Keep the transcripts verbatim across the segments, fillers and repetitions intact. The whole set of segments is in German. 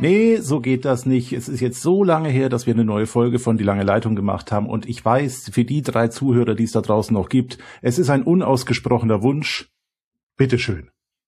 Nee, so geht das nicht. Es ist jetzt so lange her, dass wir eine neue Folge von Die lange Leitung gemacht haben. Und ich weiß, für die drei Zuhörer, die es da draußen noch gibt, es ist ein unausgesprochener Wunsch. Bitteschön.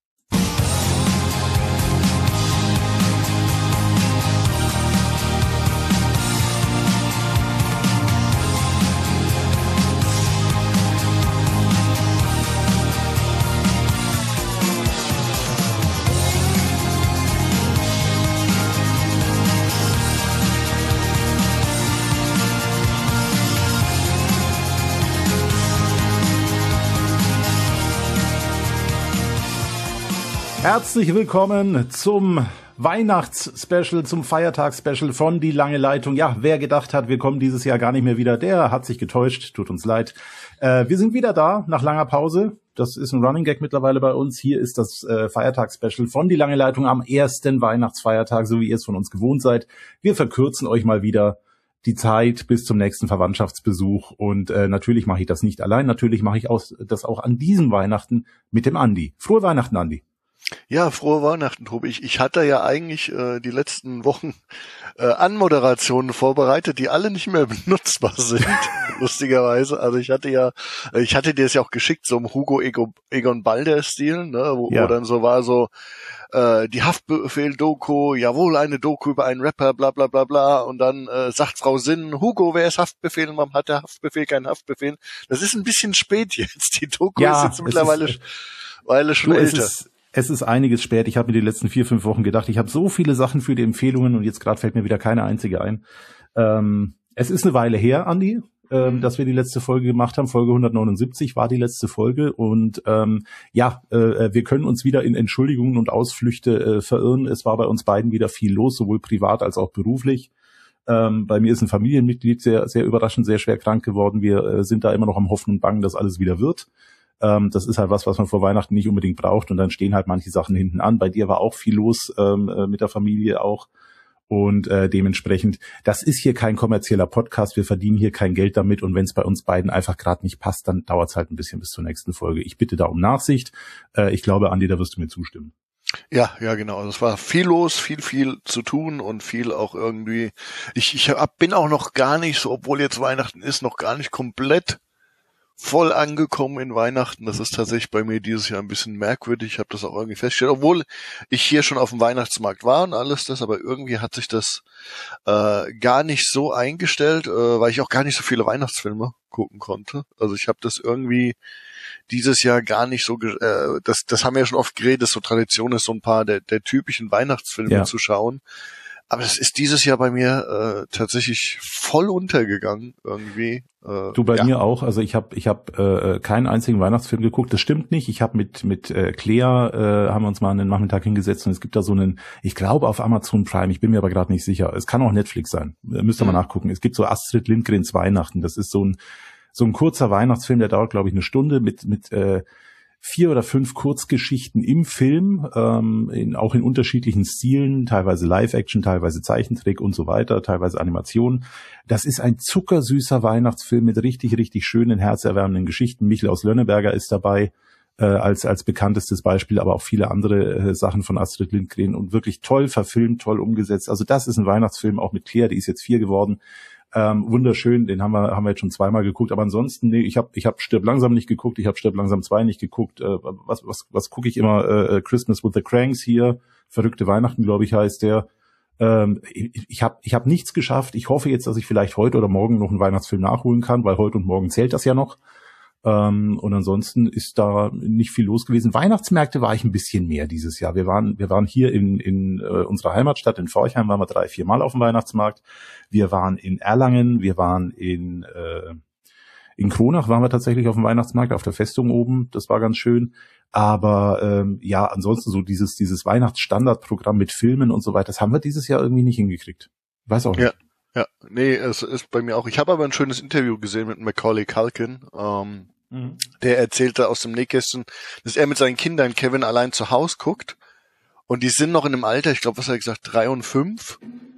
Herzlich willkommen zum Weihnachts-Special, zum Feiertags-Special von Die lange Leitung. Ja, wer gedacht hat, wir kommen dieses Jahr gar nicht mehr wieder, der hat sich getäuscht, tut uns leid. Äh, wir sind wieder da, nach langer Pause. Das ist ein Running Gag mittlerweile bei uns. Hier ist das äh, Feiertags-Special von Die lange Leitung am ersten Weihnachtsfeiertag, so wie ihr es von uns gewohnt seid. Wir verkürzen euch mal wieder die Zeit bis zum nächsten Verwandtschaftsbesuch. Und äh, natürlich mache ich das nicht allein. Natürlich mache ich aus, das auch an diesem Weihnachten mit dem Andi. Frohe Weihnachten, Andi. Ja, frohe Weihnachten, Tobi. Ich, ich hatte ja eigentlich äh, die letzten Wochen äh, Anmoderationen vorbereitet, die alle nicht mehr benutzbar sind, lustigerweise. Also ich hatte ja, ich hatte dir es ja auch geschickt, so im Hugo Ego, Egon Balder-Stil, ne, wo, ja. wo dann so war so äh, die Haftbefehl-Doku, jawohl, eine Doku über einen Rapper, bla bla bla bla, und dann äh, sagt Frau Sinn, Hugo, wer ist Haftbefehl und warum hat der Haftbefehl keinen Haftbefehl? Das ist ein bisschen spät jetzt. Die Doku ja, ist jetzt mittlerweile ist, Weile schon du, älter. Es ist, Es ist einiges spät. Ich habe mir die letzten vier, fünf Wochen gedacht, ich habe so viele Sachen für die Empfehlungen und jetzt gerade fällt mir wieder keine einzige ein. Ähm, es ist eine Weile her, Andi, ähm, dass wir die letzte Folge gemacht haben. Folge hundertneunundsiebzig war die letzte Folge und ähm, ja, äh, wir können uns wieder in Entschuldigungen und Ausflüchte äh, verirren. Es war bei uns beiden wieder viel los, sowohl privat als auch beruflich. Ähm, bei mir ist ein Familienmitglied sehr, sehr überraschend, sehr schwer krank geworden. Wir äh, sind da immer noch am Hoffen und Bangen, dass alles wieder wird. Das ist halt was, was man vor Weihnachten nicht unbedingt braucht und dann stehen halt manche Sachen hinten an. Bei dir war auch viel los, ähm, mit der Familie auch und äh, dementsprechend, das ist hier kein kommerzieller Podcast, wir verdienen hier kein Geld damit und wenn es bei uns beiden einfach gerade nicht passt, dann dauert es halt ein bisschen bis zur nächsten Folge. Ich bitte da um Nachsicht. Äh, ich glaube, Andi, da wirst du mir zustimmen. Ja, ja, genau. Also es war viel los, viel, viel zu tun und viel auch irgendwie, ich, ich hab, bin auch noch gar nicht so, obwohl jetzt Weihnachten ist, noch gar nicht komplett voll angekommen in Weihnachten. Das ist tatsächlich bei mir dieses Jahr ein bisschen merkwürdig. Ich habe das auch irgendwie festgestellt, obwohl ich hier schon auf dem Weihnachtsmarkt war und alles das, aber irgendwie hat sich das äh, gar nicht so eingestellt, äh, weil ich auch gar nicht so viele Weihnachtsfilme gucken konnte. Also ich habe das irgendwie dieses Jahr gar nicht so, äh, das das haben wir ja schon oft geredet, dass so Tradition ist, so ein paar der, der typischen Weihnachtsfilme ja. zu schauen. Aber das ist dieses Jahr bei mir äh, tatsächlich voll untergegangen irgendwie. Äh, du bei ja. mir auch. Also ich habe ich hab, äh, keinen einzigen Weihnachtsfilm geguckt. Das stimmt nicht. Ich habe mit mit äh, Claire äh, haben wir uns mal einen Nachmittag hingesetzt und es gibt da so einen, ich glaube auf Amazon Prime. Ich bin mir aber gerade nicht sicher. Es kann auch Netflix sein. Müsst ihr mhm. mal nachgucken. Es gibt so Astrid Lindgrens Weihnachten. Das ist so ein so ein kurzer Weihnachtsfilm. Der dauert glaube ich eine Stunde mit mit äh, vier oder fünf Kurzgeschichten im Film, ähm, in, auch in unterschiedlichen Stilen, teilweise Live-Action, teilweise Zeichentrick und so weiter, teilweise Animation. Das ist ein zuckersüßer Weihnachtsfilm mit richtig, richtig schönen, herzerwärmenden Geschichten. Michel Lönneberger ist dabei äh, als als bekanntestes Beispiel, aber auch viele andere äh, Sachen von Astrid Lindgren und wirklich toll verfilmt, toll umgesetzt. Also das ist ein Weihnachtsfilm, auch mit Claire, die ist jetzt vier geworden. Ähm, wunderschön, den haben wir haben wir jetzt schon zweimal geguckt, aber ansonsten, nee, ich habe ich hab Stirb langsam nicht geguckt, ich habe Stirb langsam zwei nicht geguckt. Äh, was was was gucke ich immer? Äh, Christmas with the Cranks hier, Verrückte Weihnachten, glaube ich, heißt der. Ähm, ich ich habe ich hab nichts geschafft. Ich hoffe jetzt, dass ich vielleicht heute oder morgen noch einen Weihnachtsfilm nachholen kann, weil heute und morgen zählt das ja noch. Ähm, und ansonsten ist da nicht viel los gewesen. Weihnachtsmärkte war ich ein bisschen mehr dieses Jahr. Wir waren, wir waren hier in, in äh, unserer Heimatstadt in Forchheim, waren wir drei, vier Mal auf dem Weihnachtsmarkt. Wir waren in Erlangen, wir waren in, äh, in Kronach waren wir tatsächlich auf dem Weihnachtsmarkt, auf der Festung oben. Das war ganz schön. Aber ähm, ja, ansonsten so dieses, dieses Weihnachtsstandardprogramm mit Filmen und so weiter, das haben wir dieses Jahr irgendwie nicht hingekriegt. Weiß auch nicht. Ja. Ja, nee, es ist bei mir auch. Ich habe aber ein schönes Interview gesehen mit Macaulay Culkin. Ähm, mhm. Der erzählte aus dem Nähkästchen, dass er mit seinen Kindern Kevin allein zu Hause guckt und die sind noch in einem Alter, ich glaube, was hat er gesagt, drei und fünf,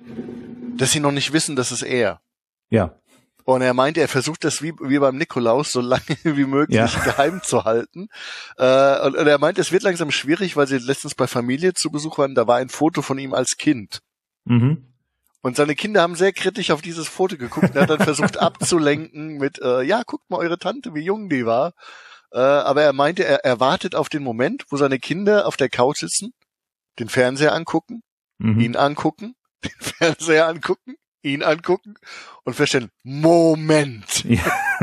dass sie noch nicht wissen, dass es er. Ja. Und er meinte, er versucht das wie, wie beim Nikolaus so lange wie möglich ja. geheim zu halten. Äh, und, und er meinte, es wird langsam schwierig, weil sie letztens bei Familie zu Besuch waren, da war ein Foto von ihm als Kind. Mhm. Und seine Kinder haben sehr kritisch auf dieses Foto geguckt. Er hat dann versucht abzulenken mit, äh, ja, guckt mal eure Tante, wie jung die war. Äh, aber er meinte, er, er wartet auf den Moment, wo seine Kinder auf der Couch sitzen, den Fernseher angucken, mhm. ihn angucken, den Fernseher angucken, ihn angucken und feststellen, Moment. Ja.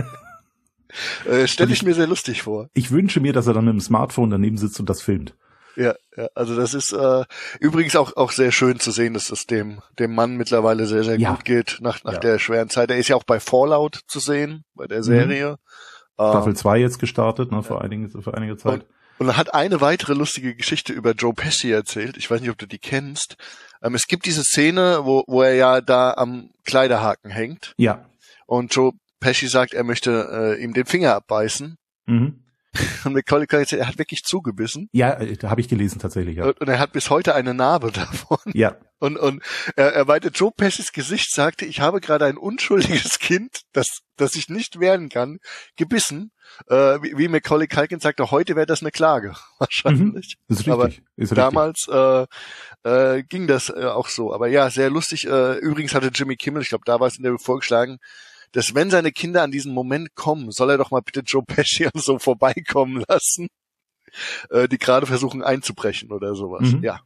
äh, Stelle ich, ich mir sehr lustig vor. Ich wünsche mir, dass er dann mit dem Smartphone daneben sitzt und das filmt. Ja, ja, also das ist äh, übrigens auch auch sehr schön zu sehen, dass es dem dem Mann mittlerweile sehr, sehr ja. gut geht nach nach ja. der schweren Zeit. Er ist ja auch bei Fallout zu sehen, bei der Serie. Mhm. Staffel zwei jetzt gestartet, ne, vor, einigen, vor einiger Zeit. Und, und hat eine weitere lustige Geschichte über Joe Pesci erzählt. Ich weiß nicht, ob du die kennst. Ähm, es gibt diese Szene, wo wo er ja da am Kleiderhaken hängt. Ja. Und Joe Pesci sagt, er möchte äh, ihm den Finger abbeißen. Mhm. Und Macaulay Culkin, er hat wirklich zugebissen. Ja, da habe ich gelesen tatsächlich. Ja. Und er hat bis heute eine Narbe davon. Ja. Und und er, er meinte, Joe Pescis Gesicht sagte, ich habe gerade ein unschuldiges Kind, das das sich nicht wehren kann, gebissen. Äh, wie, wie Macaulay Culkin sagte, heute wäre das eine Klage wahrscheinlich. Mhm. Ist richtig. Aber ist richtig. damals äh, äh, ging das äh, auch so. Aber ja, sehr lustig. Äh, übrigens hatte Jimmy Kimmel, ich glaube, da war es in der vorgeschlagen, dass wenn seine Kinder an diesen Moment kommen, soll er doch mal bitte Joe Pesci so vorbeikommen lassen, äh, die gerade versuchen einzubrechen oder sowas. Mhm. Ja.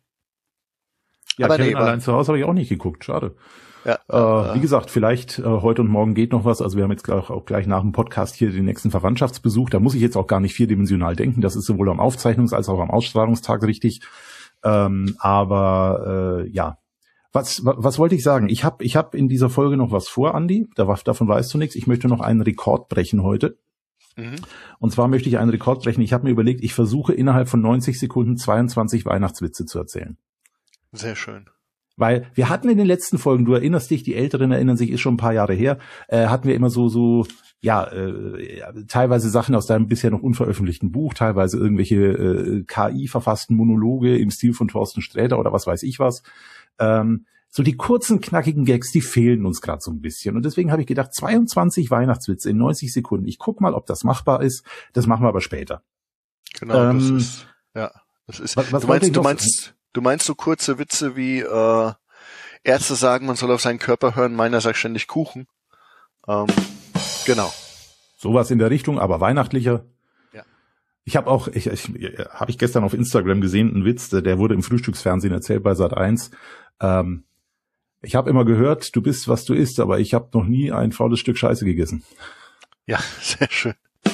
Ja, aber Kevin nee, allein zu Hause habe ich auch nicht geguckt. Schade. Ja, äh, äh, wie gesagt, vielleicht äh, heute und morgen geht noch was. Also wir haben jetzt auch, auch gleich nach dem Podcast hier den nächsten Verwandtschaftsbesuch. Da muss ich jetzt auch gar nicht vierdimensional denken. Das ist sowohl am Aufzeichnungs- als auch am Ausstrahlungstag richtig. Ähm, aber äh, ja. Was, was, was wollte ich sagen? Ich habe ich hab in dieser Folge noch was vor, Andi. Da, davon weißt du nichts. Ich möchte noch einen Rekord brechen heute. Mhm. Und zwar möchte ich einen Rekord brechen. Ich habe mir überlegt, ich versuche innerhalb von neunzig Sekunden zweiundzwanzig Weihnachtswitze zu erzählen. Sehr schön. Weil wir hatten in den letzten Folgen, du erinnerst dich, die Älteren erinnern sich, ist schon ein paar Jahre her, äh, hatten wir immer so, so ja, äh, teilweise Sachen aus deinem bisher noch unveröffentlichten Buch, teilweise irgendwelche äh, K I-verfassten Monologe im Stil von Thorsten Sträter oder was weiß ich was. Ähm, so die kurzen, knackigen Gags, die fehlen uns gerade so ein bisschen. Und deswegen habe ich gedacht, zweiundzwanzig Weihnachtswitze in neunzig Sekunden. Ich guck mal, ob das machbar ist. Das machen wir aber später. Genau, ähm, das ist, ja, das ist, was, was du meinst, du meinst, du meinst so kurze Witze wie, äh, Ärzte sagen, man soll auf seinen Körper hören, meiner sagt ständig Kuchen. Ähm, genau. Sowas in der Richtung, aber weihnachtlicher. Ja. Ich habe auch, ich, ich habe ich gestern auf Instagram gesehen, einen Witz, der wurde im Frühstücksfernsehen erzählt bei Sat eins. Ähm, ich habe immer gehört, du bist, was du isst, aber ich habe noch nie ein faules Stück Scheiße gegessen. Ja, sehr schön.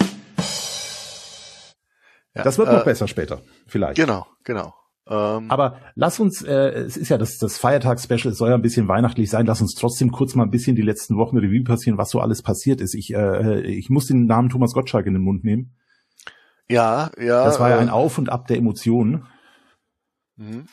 Ja, das wird noch äh, besser später, vielleicht. Genau, genau. Ähm, aber lass uns, äh, es ist ja das, das Feiertagsspecial, es soll ja ein bisschen weihnachtlich sein, lass uns trotzdem kurz mal ein bisschen die letzten Wochen Revue passieren, was so alles passiert ist. Ich, äh, ich muss den Namen Thomas Gottschalk in den Mund nehmen. Ja, ja. Das war ja äh, ein Auf und Ab der Emotionen. Mhm.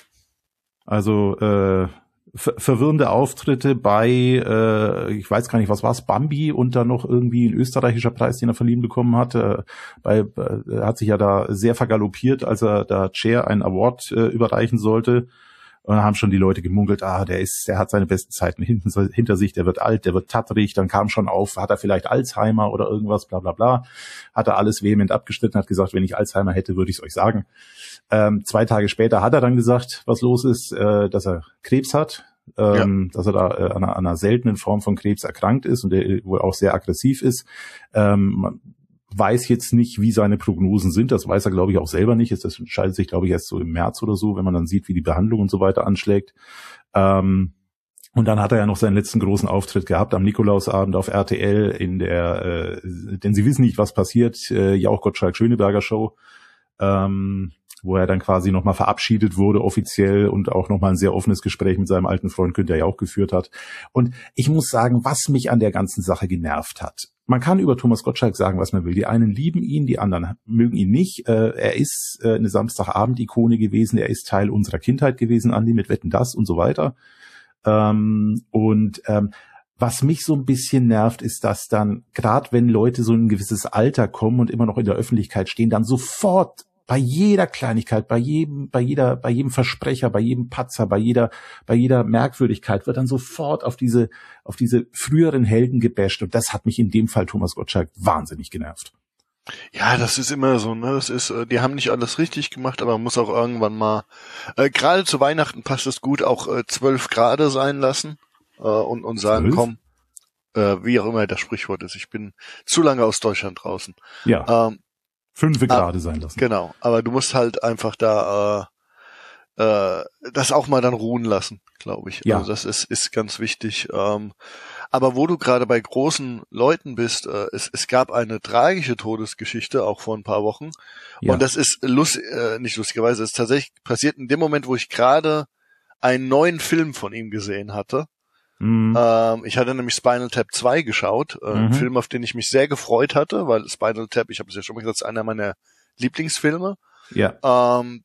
Also äh, ver- verwirrende Auftritte bei, äh, ich weiß gar nicht, was war's, Bambi und dann noch irgendwie ein österreichischer Preis, den er verliehen bekommen hat. Äh, bei, äh, er hat sich ja da sehr vergaloppiert, als er da Cher einen Award äh, überreichen sollte. Und dann haben schon die Leute gemunkelt, ah, der ist, der hat seine besten Zeiten hinten, hinter sich, der wird alt, der wird tattrig, dann kam schon auf, hat er vielleicht Alzheimer oder irgendwas, bla bla bla. Hat er alles vehement abgestritten, hat gesagt, wenn ich Alzheimer hätte, würde ich es euch sagen. Ähm, zwei Tage später hat er dann gesagt, was los ist, äh, dass er Krebs hat, ähm, ja. dass er da äh, an, einer, an einer seltenen Form von Krebs erkrankt ist und der wohl auch sehr aggressiv ist. Ähm, man weiß jetzt nicht, wie seine Prognosen sind, das weiß er, glaube ich, auch selber nicht. Das entscheidet sich, glaube ich, erst so im März oder so, wenn man dann sieht, wie die Behandlung und so weiter anschlägt. Ähm, und dann hat er ja noch seinen letzten großen Auftritt gehabt am Nikolausabend auf R T L in der, äh, denn Sie wissen nicht, was passiert, äh, Jauch Gottschalk Schöneberger Show, ähm, wo er dann quasi nochmal verabschiedet wurde offiziell und auch nochmal ein sehr offenes Gespräch mit seinem alten Freund Günther Jauch geführt hat. Und ich muss sagen, was mich an der ganzen Sache genervt hat. Man kann über Thomas Gottschalk sagen, was man will. Die einen lieben ihn, die anderen mögen ihn nicht. Äh, er ist äh, eine Samstagabend-Ikone gewesen, er ist Teil unserer Kindheit gewesen, Andi, mit Wetten, dass und so weiter. Ähm, und ähm, was mich so ein bisschen nervt, ist, dass dann, gerade wenn Leute so in ein gewisses Alter kommen und immer noch in der Öffentlichkeit stehen, dann sofort bei jeder Kleinigkeit, bei jedem, bei jeder, bei jedem Versprecher, bei jedem Patzer, bei jeder, bei jeder Merkwürdigkeit wird dann sofort auf diese, auf diese früheren Helden gebasht. Und das hat mich in dem Fall Thomas Gottschalk wahnsinnig genervt. Ja, das ist immer so, ne? Das ist, äh, die haben nicht alles richtig gemacht, aber man muss auch irgendwann mal, äh, gerade zu Weihnachten passt es gut, auch äh, zwölf Grad sein lassen äh, und und sagen, zwölf? komm, äh, wie auch immer das Sprichwort ist, ich bin zu lange aus Deutschland draußen. Ja, Ähm, fünf Grad ah, sein lassen. genau, aber du musst halt einfach da äh, äh, das auch mal dann ruhen lassen, glaube ich. Ja. Also das ist ist ganz wichtig. Ähm, aber wo du gerade bei großen Leuten bist, äh, es, es gab eine tragische Todesgeschichte, auch vor ein paar Wochen. Ja. Und das ist lust, äh, nicht lustigerweise, es ist tatsächlich passiert in dem Moment, wo ich gerade einen neuen Film von ihm gesehen hatte. Mhm. Ähm, ich hatte nämlich Spinal Tap zwei geschaut, äh, Mhm. ein Film, auf den ich mich sehr gefreut hatte, weil Spinal Tap, ich habe es ja schon mal gesagt, ist einer meiner Lieblingsfilme. Ja. Ähm,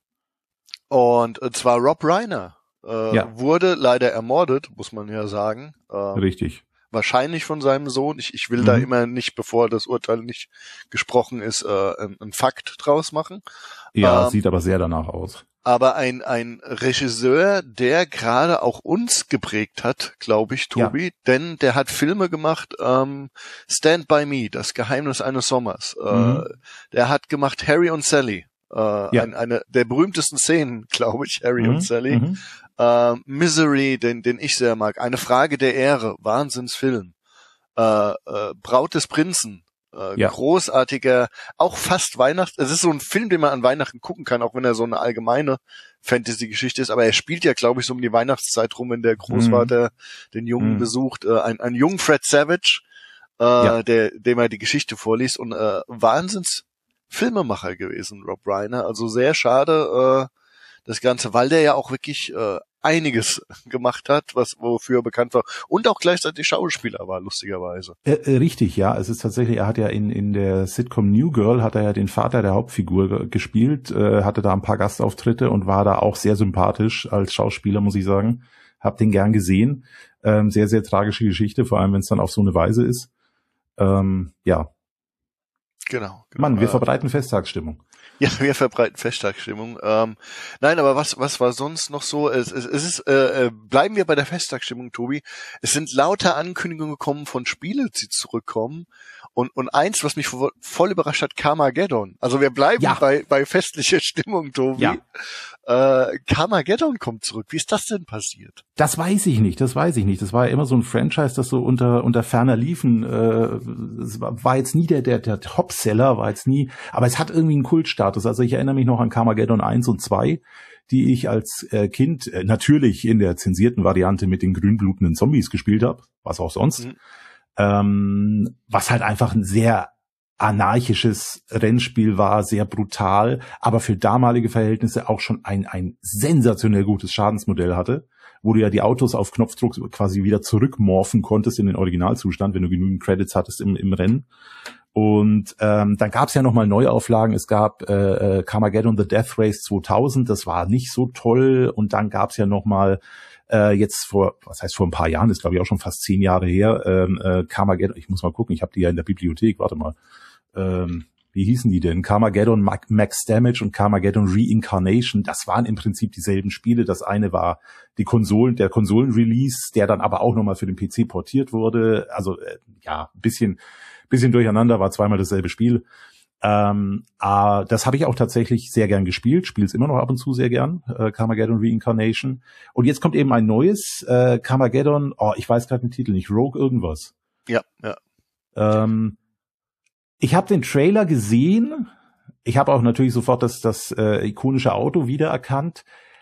und zwar Rob Reiner äh, Ja. wurde leider ermordet, muss man ja sagen. Ähm, Richtig. Wahrscheinlich von seinem Sohn. Ich, ich will Mhm. da immer nicht, bevor das Urteil nicht gesprochen ist, äh, ein, ein Fakt draus machen. Ja, Ähm, sieht aber sehr danach aus. aber ein, ein Regisseur, der gerade auch uns geprägt hat, glaube ich, Tobi, Ja. denn der hat Filme gemacht, ähm, Stand By Me, Das Geheimnis eines Sommers. Äh, Mhm. Der hat gemacht Harry und Sally. Äh, Ja. ein, eine der berühmtesten Szenen, glaube ich, Harry Mhm. und Sally. Mhm. Äh, Misery, den, den ich sehr mag. Eine Frage der Ehre, Wahnsinnsfilm. Äh, äh, Braut des Prinzen, äh, Ja. großartiger, auch fast Weihnachten. Es ist so ein Film, den man an Weihnachten gucken kann, auch wenn er so eine allgemeine Fantasy-Geschichte ist. Aber er spielt ja, glaube ich, so um die Weihnachtszeit rum, wenn der Großvater den Jungen Mhm. besucht. Äh, ein, ein jungen Fred Savage, äh, Ja. der, dem er die Geschichte vorliest. Und äh, Wahnsinns Filmemacher gewesen, Rob Reiner. Also sehr schade, äh, das Ganze, weil der ja auch wirklich äh, einiges gemacht hat, was wofür er bekannt war und auch gleichzeitig Schauspieler war, lustigerweise. Äh, äh, richtig, ja. Es ist tatsächlich, er hat ja in in der Sitcom New Girl hat er ja den Vater der Hauptfigur ge- gespielt, äh, hatte da ein paar Gastauftritte und war da auch sehr sympathisch als Schauspieler, muss ich sagen. Hab den gern gesehen. Ähm, sehr, sehr tragische Geschichte, vor allem wenn es dann auf so eine Weise ist. Ähm, ja, Genau. genau. Mann, wir äh, verbreiten Festtagsstimmung. Ja, wir verbreiten Festtagsstimmung. Ähm, nein, aber was was war sonst noch so? Es, es, es ist äh, äh, bleiben wir bei der Festtagsstimmung, Tobi. Es sind lauter Ankündigungen gekommen von Spielen, die zurückkommen. Und und eins, was mich vo- voll überrascht hat, Carmageddon. Also wir bleiben Ja. bei bei festlicher Stimmung, Tobi. Ja. Äh, Carmageddon kommt zurück. Wie ist das denn passiert? Das weiß ich nicht, das weiß ich nicht. Das war ja immer so ein Franchise, das so unter unter ferner liefen. Äh, es war, war jetzt nie der der der Topseller, war jetzt nie, aber es hat irgendwie einen Kultstatus. Also ich erinnere mich noch an Carmageddon eins und zwei, die ich als äh, Kind äh, natürlich in der zensierten Variante mit den grünblutenden Zombies gespielt habe, was auch sonst. Mhm. Ähm, was halt einfach ein sehr anarchisches Rennspiel war, sehr brutal, aber für damalige Verhältnisse auch schon ein ein sensationell gutes Schadensmodell hatte, wo du ja die Autos auf Knopfdruck quasi wieder zurückmorphen konntest in den Originalzustand, wenn du genügend Credits hattest im, im Rennen. Und ähm, dann gab es ja nochmal Neuauflagen. Es gab äh, Carmageddon The Death Race zweitausend, das war nicht so toll. Und dann gab es ja nochmal äh, jetzt vor, was heißt vor ein paar Jahren, ist glaube ich auch schon fast zehn Jahre her, ähm, äh, Carmageddon, ich muss mal gucken, ich habe die ja in der Bibliothek, warte mal. Ähm, wie hießen die denn? Carmageddon Max Damage und Carmageddon Reincarnation, das waren im Prinzip dieselben Spiele. Das eine war die Konsolen, der Konsolen-Release, der dann aber auch nochmal für den P C portiert wurde. Also äh, ja, ein bisschen, bisschen durcheinander, war zweimal dasselbe Spiel. Ähm, äh, das habe ich auch tatsächlich sehr gern gespielt, spiele es immer noch ab und zu sehr gern, äh, Carmageddon Reincarnation. Und jetzt kommt eben ein neues, äh, Carmageddon, oh, ich weiß gerade den Titel nicht, Rogue irgendwas. Ja, ja. Ähm, Ich habe den Trailer gesehen. Ich habe auch natürlich sofort das, das äh, ikonische Auto wiedererkannt.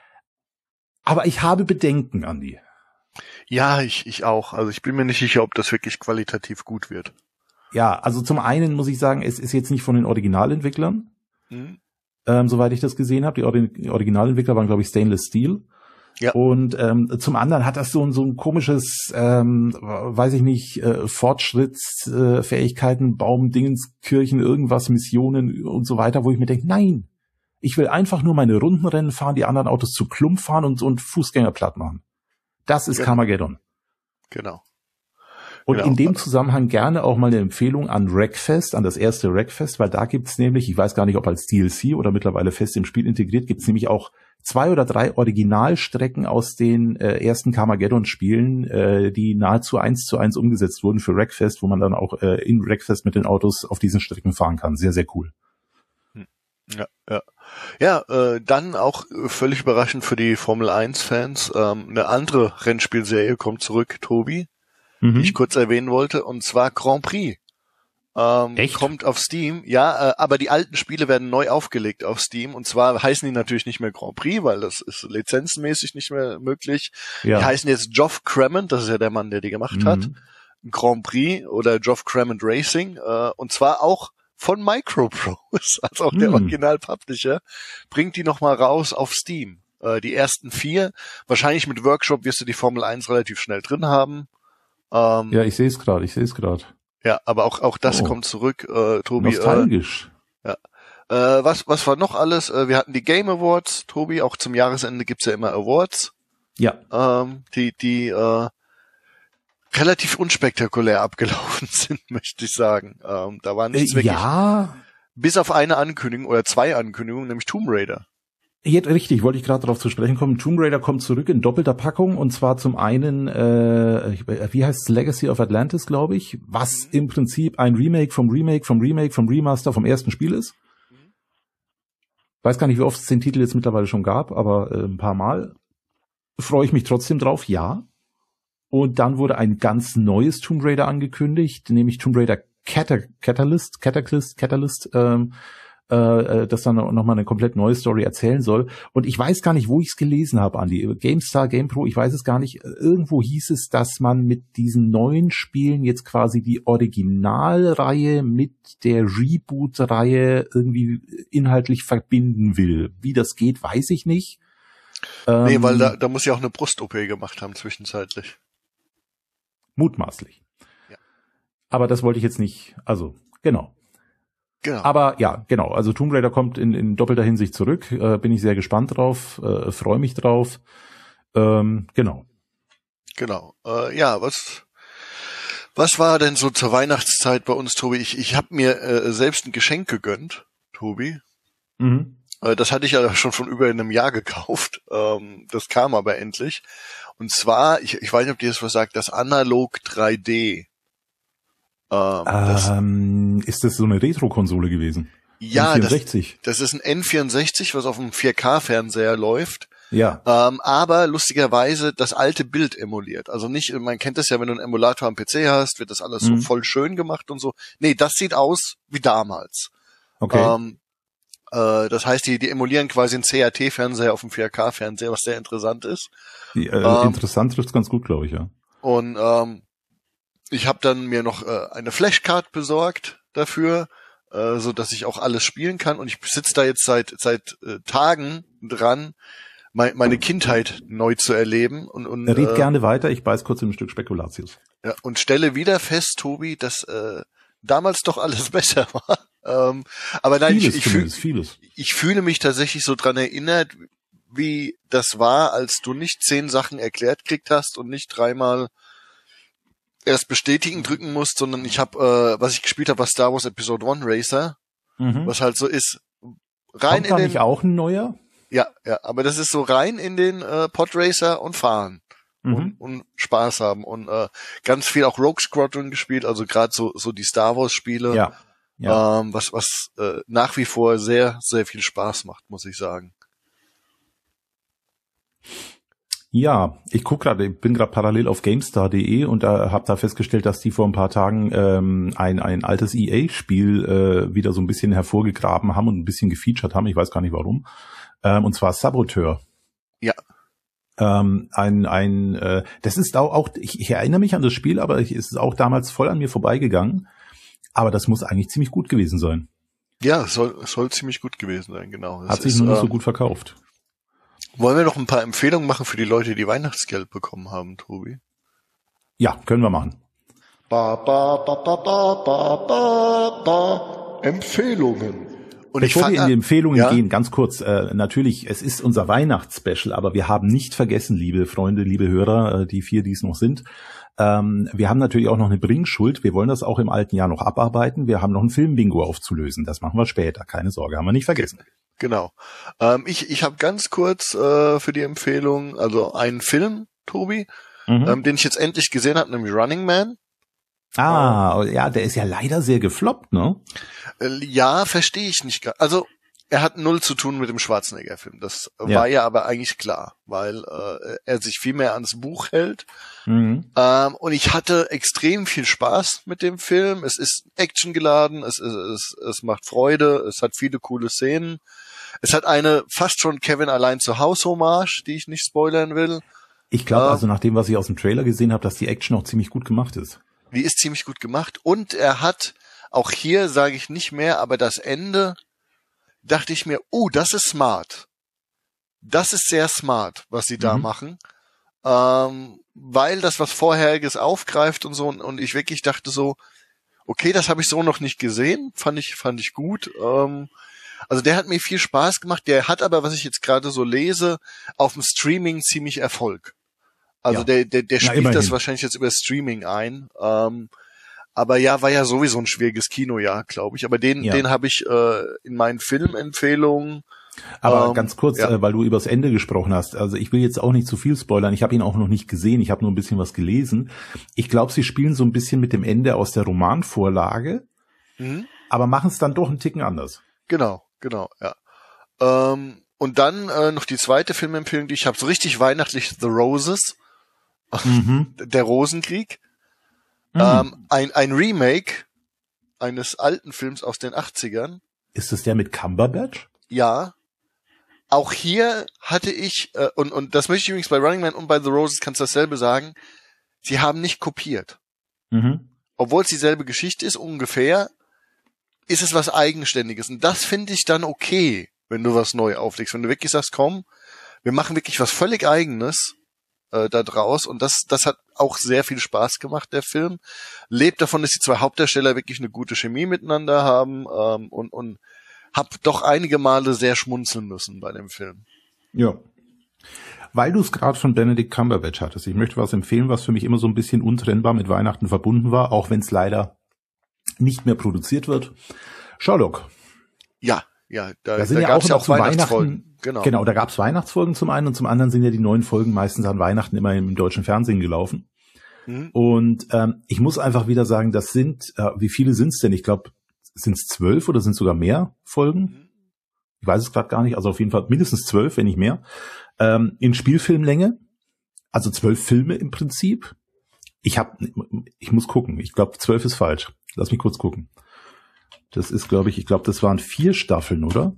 Aber ich habe Bedenken, Andi. Ja, ich, ich auch. Also ich bin mir nicht sicher, ob das wirklich qualitativ gut wird. Ja, also zum einen muss ich sagen, es ist jetzt nicht von den Originalentwicklern, Mhm. ähm, soweit ich das gesehen habe. Die, Ori- die Originalentwickler waren, glaube ich, Stainless Steel. Ja. Und ähm, zum anderen hat das so ein so ein komisches, ähm, weiß ich nicht, äh, Fortschrittsfähigkeiten, äh, Baum, Dingens, Kirchen, irgendwas, Missionen und so weiter, wo ich mir denke, nein, ich will einfach nur meine Rundenrennen fahren, die anderen Autos zu Klump fahren und, und Fußgänger platt machen. Das ist Genau. Carmageddon. Genau. Und Genau. in dem Zusammenhang gerne auch mal eine Empfehlung an Wreckfest, an das erste Wreckfest, weil da gibt's nämlich, ich weiß gar nicht, ob als D L C oder mittlerweile fest im Spiel integriert, gibt's nämlich auch zwei oder drei Originalstrecken aus den äh, ersten Carmageddon-Spielen, äh, die nahezu eins zu eins umgesetzt wurden für Wreckfest, wo man dann auch äh, in Wreckfest mit den Autos auf diesen Strecken fahren kann. Sehr, sehr cool. Ja, ja. Ja, äh, dann auch völlig überraschend für die Formel eins Fans, ähm, eine andere Rennspielserie kommt zurück, Tobi, Mhm. die ich kurz erwähnen wollte, und zwar Grand Prix. Ähm, Echt? kommt auf Steam, ja, äh, aber die alten Spiele werden neu aufgelegt auf Steam, und zwar heißen die natürlich nicht mehr Grand Prix, weil das ist lizenzenmäßig nicht mehr möglich. Ja. Die heißen jetzt Geoff Crammond, das ist ja der Mann, der die gemacht Mhm. hat, Grand Prix oder Geoff Crammond Racing, äh, und zwar auch von Microprose, also auch der Mhm. Original-Publisher, bringt die nochmal raus auf Steam. Äh, die ersten vier, wahrscheinlich mit Workshop wirst du die Formel eins relativ schnell drin haben. Ähm, Ja, ich sehe es gerade, ich sehe es gerade. ja, aber auch auch das Oh. kommt zurück, äh, Tobi. Äh, Nostalgisch. äh, was was war noch alles? Äh, wir hatten die Game Awards, Tobi. Auch zum Jahresende gibt's ja immer Awards, Ja. ähm, die die äh, relativ unspektakulär abgelaufen sind, möchte ich sagen. Ähm, da war nichts Äh, wirklich, ja, bis auf eine Ankündigung oder zwei Ankündigungen, nämlich Tomb Raider. jetzt richtig, wollte ich gerade darauf zu sprechen kommen. Tomb Raider kommt zurück in doppelter Packung, und zwar zum einen, äh, wie heißt es, Legacy of Atlantis, glaube ich, was im Prinzip ein Remake vom Remake vom Remake vom Remaster vom ersten Spiel ist. Weiß gar nicht, wie oft es den Titel jetzt mittlerweile schon gab, aber äh, ein paar Mal. Freue ich mich trotzdem drauf, ja. Und dann wurde ein ganz neues Tomb Raider angekündigt, nämlich Tomb Raider Cata- Catalyst, Cataclysm, Catalyst, ähm, äh, das dann nochmal eine komplett neue Story erzählen soll. Und ich weiß gar nicht, wo ich es gelesen habe, Andi. GameStar, GamePro, ich weiß es gar nicht. Irgendwo hieß es, dass man mit diesen neuen Spielen jetzt quasi die Originalreihe mit der Reboot-Reihe irgendwie inhaltlich verbinden will. Wie das geht, weiß ich nicht. Nee, Ähm, weil da, da muss ja auch eine Brust-O P gemacht haben zwischenzeitlich. Mutmaßlich. Ja. Aber das wollte ich jetzt nicht, also, genau. Genau. Aber ja, genau, also Tomb Raider kommt in, in doppelter Hinsicht zurück, äh, bin ich sehr gespannt drauf, äh, freue mich drauf, ähm, genau. Genau. Äh, ja, was was war denn so zur Weihnachtszeit bei uns, Tobi? Ich ich habe mir äh, selbst ein Geschenk gegönnt, Tobi. Mhm. Äh, das hatte ich ja schon von über einem Jahr gekauft. Ähm, das kam aber endlich. Und zwar, ich, ich weiß nicht, ob dir das was sagt, das Analog drei D. Ähm, das, Ähm, ist das so eine Retro-Konsole gewesen? ja, das, vierundsechzig. das ist ein N vierundsechzig, was auf einem vier K-Fernseher läuft. Ja. Ähm, aber lustigerweise das alte Bild emuliert. Also nicht, man kennt das ja, wenn du einen Emulator am P C hast, wird das alles Mhm. so voll schön gemacht und so. Nee, das sieht aus wie damals. Okay. Ähm, äh, das heißt, die, die emulieren quasi einen C R T-Fernseher auf dem vier K-Fernseher, was sehr interessant ist. Die, äh, ähm, interessant trifft's ganz gut, glaube ich, ja. Und ähm, ich habe dann mir noch äh, eine Flashcard besorgt dafür, äh, so dass ich auch alles spielen kann. Und ich sitze da jetzt seit seit äh, Tagen dran, mein, meine Kindheit neu zu erleben und und Red äh, gerne weiter, ich beiß kurz in ein Stück Spekulatius. ja, und stelle wieder fest, Tobi, dass äh, damals doch alles besser war. ähm, aber nein, Vieles ich, ich, fühl, zumindest, vieles. ich fühle mich tatsächlich so dran erinnert, wie das war, als du nicht zehn Sachen erklärt gekriegt hast und nicht dreimal erst bestätigen drücken musst, sondern ich habe, äh, was ich gespielt habe, war Star Wars Episode One Racer, Mhm. was halt so ist, rein Kommt in da den, nicht auch ein neuer? ja, ja, aber das ist so rein in den äh, Podracer und fahren Mhm. und, und Spaß haben und äh, ganz viel auch Rogue Squadron gespielt, also gerade so so die Star Wars Spiele, Ja. Ja. ähm, was was äh, nach wie vor sehr sehr viel Spaß macht, muss ich sagen. Ja, ich guck gerade, ich bin gerade parallel auf GameStar punkt de und da habe da festgestellt, dass die vor ein paar Tagen ähm, ein ein altes E A-Spiel äh, wieder so ein bisschen hervorgegraben haben und ein bisschen gefeatured haben. Ich weiß gar nicht warum. Ähm, und zwar Saboteur. Ja. Ähm, ein ein äh, das ist auch, auch ich, ich erinnere mich an das Spiel, aber es ist auch damals voll an mir vorbeigegangen. Aber das muss eigentlich ziemlich gut gewesen sein. Ja, es soll, es soll ziemlich gut gewesen sein, genau. Das Hat sich ist, nur nicht so ähm, gut verkauft. Wollen wir noch ein paar Empfehlungen machen für die Leute, die Weihnachtsgeld bekommen haben, Tobi? Ja, können wir machen. Ba, ba, ba, ba, ba, ba, ba, ba. Empfehlungen. Und Bevor ich wir in die Empfehlungen ja? gehen, ganz kurz, äh, natürlich, es ist unser Weihnachtsspecial, aber wir haben nicht vergessen, liebe Freunde, liebe Hörer, äh, die vier, die es noch sind, ähm, wir haben natürlich auch noch eine Bringschuld. Wir wollen das auch im alten Jahr noch abarbeiten. Wir haben noch ein Filmbingo aufzulösen. Das machen wir später, keine Sorge, haben wir nicht vergessen. Genau. Ähm, ich ich habe ganz kurz äh, für die Empfehlung, also einen Film, Tobi, mhm. ähm, den ich jetzt endlich gesehen habe, nämlich Running Man. Ah, ja, der ist ja leider sehr gefloppt, ne? Ja, verstehe ich nicht. Also er hat null zu tun mit dem Schwarzenegger-Film. Das ja. war ja aber eigentlich klar, weil äh, er sich viel mehr ans Buch hält. Mhm. Ähm, und ich hatte extrem viel Spaß mit dem Film. Es ist actiongeladen, es, es, es, es macht Freude, es hat viele coole Szenen. Es hat eine fast schon Kevin allein zu Haus Hommage, die ich nicht spoilern will. Ich glaube ähm, also nach dem, was ich aus dem Trailer gesehen habe, dass die Action auch ziemlich gut gemacht ist. Die ist ziemlich gut gemacht und er hat, auch hier sage ich nicht mehr, aber das Ende, dachte ich mir, oh, das ist smart. Das ist sehr smart, was sie da mhm. machen, ähm, weil das was Vorheriges aufgreift und so und ich wirklich dachte so, okay, das habe ich so noch nicht gesehen, fand ich fand ich gut. Ähm, also der hat mir viel Spaß gemacht, der hat aber, was ich jetzt gerade so lese, auf dem Streaming ziemlich Erfolg. Also ja. der, der, der spielt Na, das wahrscheinlich jetzt über Streaming ein. Ähm, aber ja, war ja sowieso ein schwieriges Kinojahr, glaube ich. Aber den, ja. den habe ich äh, in meinen Filmempfehlungen. Aber ähm, ganz kurz, ja. äh, weil du übers Ende gesprochen hast. Also ich will jetzt auch nicht zu viel spoilern. Ich habe ihn auch noch nicht gesehen. Ich habe nur ein bisschen was gelesen. Ich glaube, sie spielen so ein bisschen mit dem Ende aus der Romanvorlage, mhm. aber machen es dann doch einen Ticken anders. Genau, genau, ja. Ähm, und dann äh, noch die zweite Filmempfehlung, die ich habe, so richtig weihnachtlich, The Roses. Mhm. Der Rosenkrieg. Mhm. Ähm, ein, ein Remake eines alten Films aus den achtzigern. Ist das der mit Cumberbatch? Ja. Auch hier hatte ich, äh, und, und das möchte ich übrigens bei Running Man und bei The Roses kannst du dasselbe sagen, sie haben nicht kopiert. Mhm. Obwohl es dieselbe Geschichte ist, ungefähr, ist es was Eigenständiges. Und das finde ich dann okay, wenn du was neu auflegst. Wenn du wirklich sagst, komm, wir machen wirklich was völlig Eigenes da draus und das das hat auch sehr viel Spaß gemacht, der Film. Lebt davon, dass die zwei Hauptdarsteller wirklich eine gute Chemie miteinander haben ähm, und und hab doch einige Male sehr schmunzeln müssen bei dem Film. Ja. Weil du es gerade von Benedict Cumberbatch hattest, ich möchte was empfehlen, was für mich immer so ein bisschen untrennbar mit Weihnachten verbunden war, auch wenn es leider nicht mehr produziert wird. Sherlock. Ja. Ja, da, da sind da ja gab's auch, ja auch Weihnachtsfolgen. Weihnachten, genau. genau, da gab's Weihnachtsfolgen zum einen und zum anderen sind ja die neuen Folgen meistens an Weihnachten immer im deutschen Fernsehen gelaufen. Mhm. Und ähm, ich muss einfach wieder sagen, das sind, äh, wie viele sind's denn? Ich glaube, sind es zwölf oder sind es sogar mehr Folgen? Mhm. Ich weiß es gerade gar nicht, also auf jeden Fall mindestens zwölf, wenn nicht mehr. Ähm, in Spielfilmlänge, also zwölf Filme im Prinzip. Ich hab, ich muss gucken, ich glaube zwölf ist falsch. Lass mich kurz gucken. Das ist, glaube ich, ich glaube, das waren vier Staffeln, oder?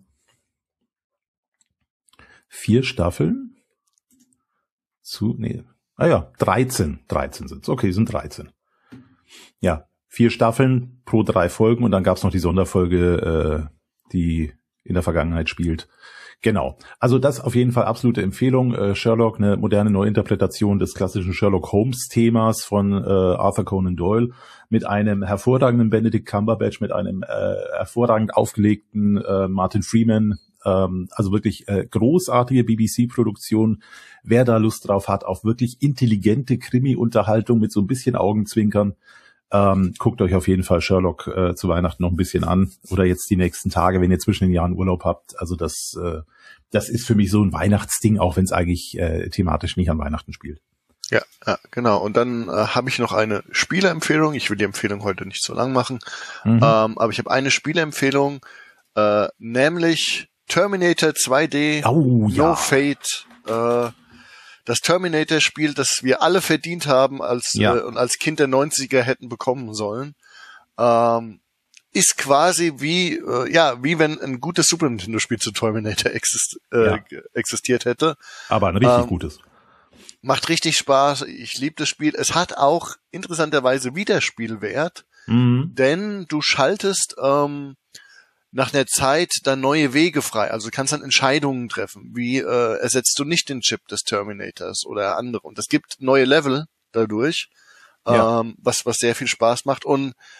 Vier Staffeln? Zu, nee. Ah ja, dreizehn. dreizehn sind's. Okay, sind dreizehn. Ja, vier Staffeln pro drei Folgen und dann gab's noch die Sonderfolge, äh, die in der Vergangenheit spielt. Genau. Also das auf jeden Fall absolute Empfehlung. Äh, Sherlock, eine moderne Neuinterpretation des klassischen Sherlock Holmes Themas von äh, Arthur Conan Doyle mit einem hervorragenden Benedict Cumberbatch, mit einem äh, hervorragend aufgelegten äh, Martin Freeman. Ähm, also wirklich äh, großartige B B C-Produktion. Wer da Lust drauf hat, auf wirklich intelligente Krimi-Unterhaltung mit so ein bisschen Augenzwinkern, Ähm, guckt euch auf jeden Fall Sherlock äh, zu Weihnachten noch ein bisschen an oder jetzt die nächsten Tage, wenn ihr zwischen den Jahren Urlaub habt. Also das äh, das ist für mich so ein Weihnachtsding, auch wenn es eigentlich äh, thematisch nicht an Weihnachten spielt. Ja, ja genau. Und dann äh, habe ich noch eine Spieleempfehlung. Ich will die Empfehlung heute nicht so lang machen, mhm. ähm, aber ich habe eine Spieleempfehlung, äh, nämlich Terminator zwei D, oh, ja. No Fate, äh, das Terminator-Spiel, das wir alle verdient haben als ja. äh, und als Kind der neunziger hätten bekommen sollen, ähm, ist quasi wie äh, ja wie wenn ein gutes Super Nintendo-Spiel zu Terminator exist, äh, ja. existiert hätte. Aber ein richtig ähm, gutes. Macht richtig Spaß. Ich liebe das Spiel. Es hat auch interessanterweise Wiederspielwert, mhm. denn du schaltest ähm, nach einer Zeit dann neue Wege frei. Also du kannst dann Entscheidungen treffen. Wie äh, ersetzt du nicht den Chip des Terminators oder andere. Und es gibt neue Level dadurch, ja. ähm, was was sehr viel Spaß macht. Und